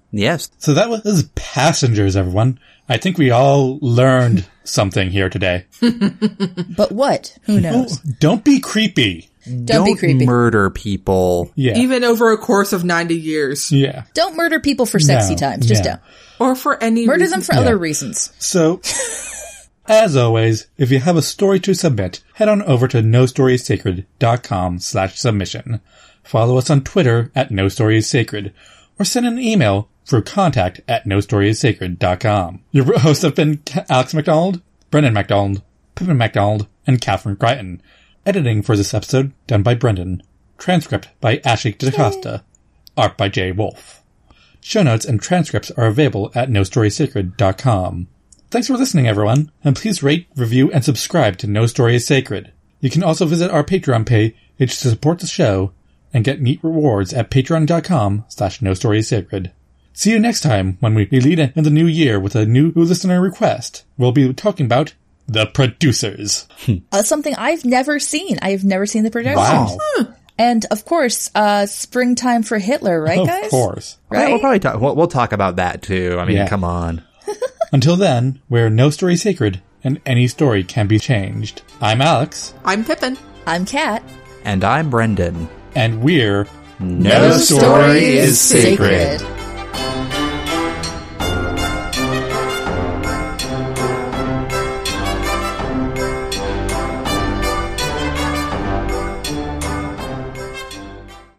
Yes. So that was Passengers, everyone. I think we all learned something here today. But what? Who knows? Oh, don't be creepy. Don't, Don't be creepy. murder people. Yeah. Even over a course of ninety years. yeah. Don't murder people for sexy No, times. Just no. don't. Or for any Murder reason. them for Yeah. other reasons. So, as always, if you have a story to submit, head on over to no story is sacred dot com slash submission. Follow us on Twitter at no story is sacred, or send an email through contact at no story is sacred dot com. Your hosts have been Alex McDonald, Brendan McDonald, Pippin McDonald, and Catherine Crichton. Editing for this episode done by Brendan. Transcript by Ashley DaCosta. Art by Jay Wolf. Show notes and transcripts are available at no story is sacred dot com. Thanks for listening, everyone, and please rate, review, and subscribe to No Story is Sacred. You can also visit our Patreon page to support the show and get neat rewards at patreon dot com slash no story is sacred. See you next time when we lead in the new year with a new listener request. We'll be talking about The Producers. Uh, something I've never seen. I've never seen The Producers. Wow. And, of course, uh, Springtime for Hitler, right, guys? Of course. Yeah, Right? we'll probably talk. We'll, we'll talk about that too. I mean, Yeah. come on. Until then, we're No Story Sacred, and any story can be changed. I'm Alex, I'm Pippin. I'm Kat. And I'm Brendan. and we're No story is sacred. Sacred.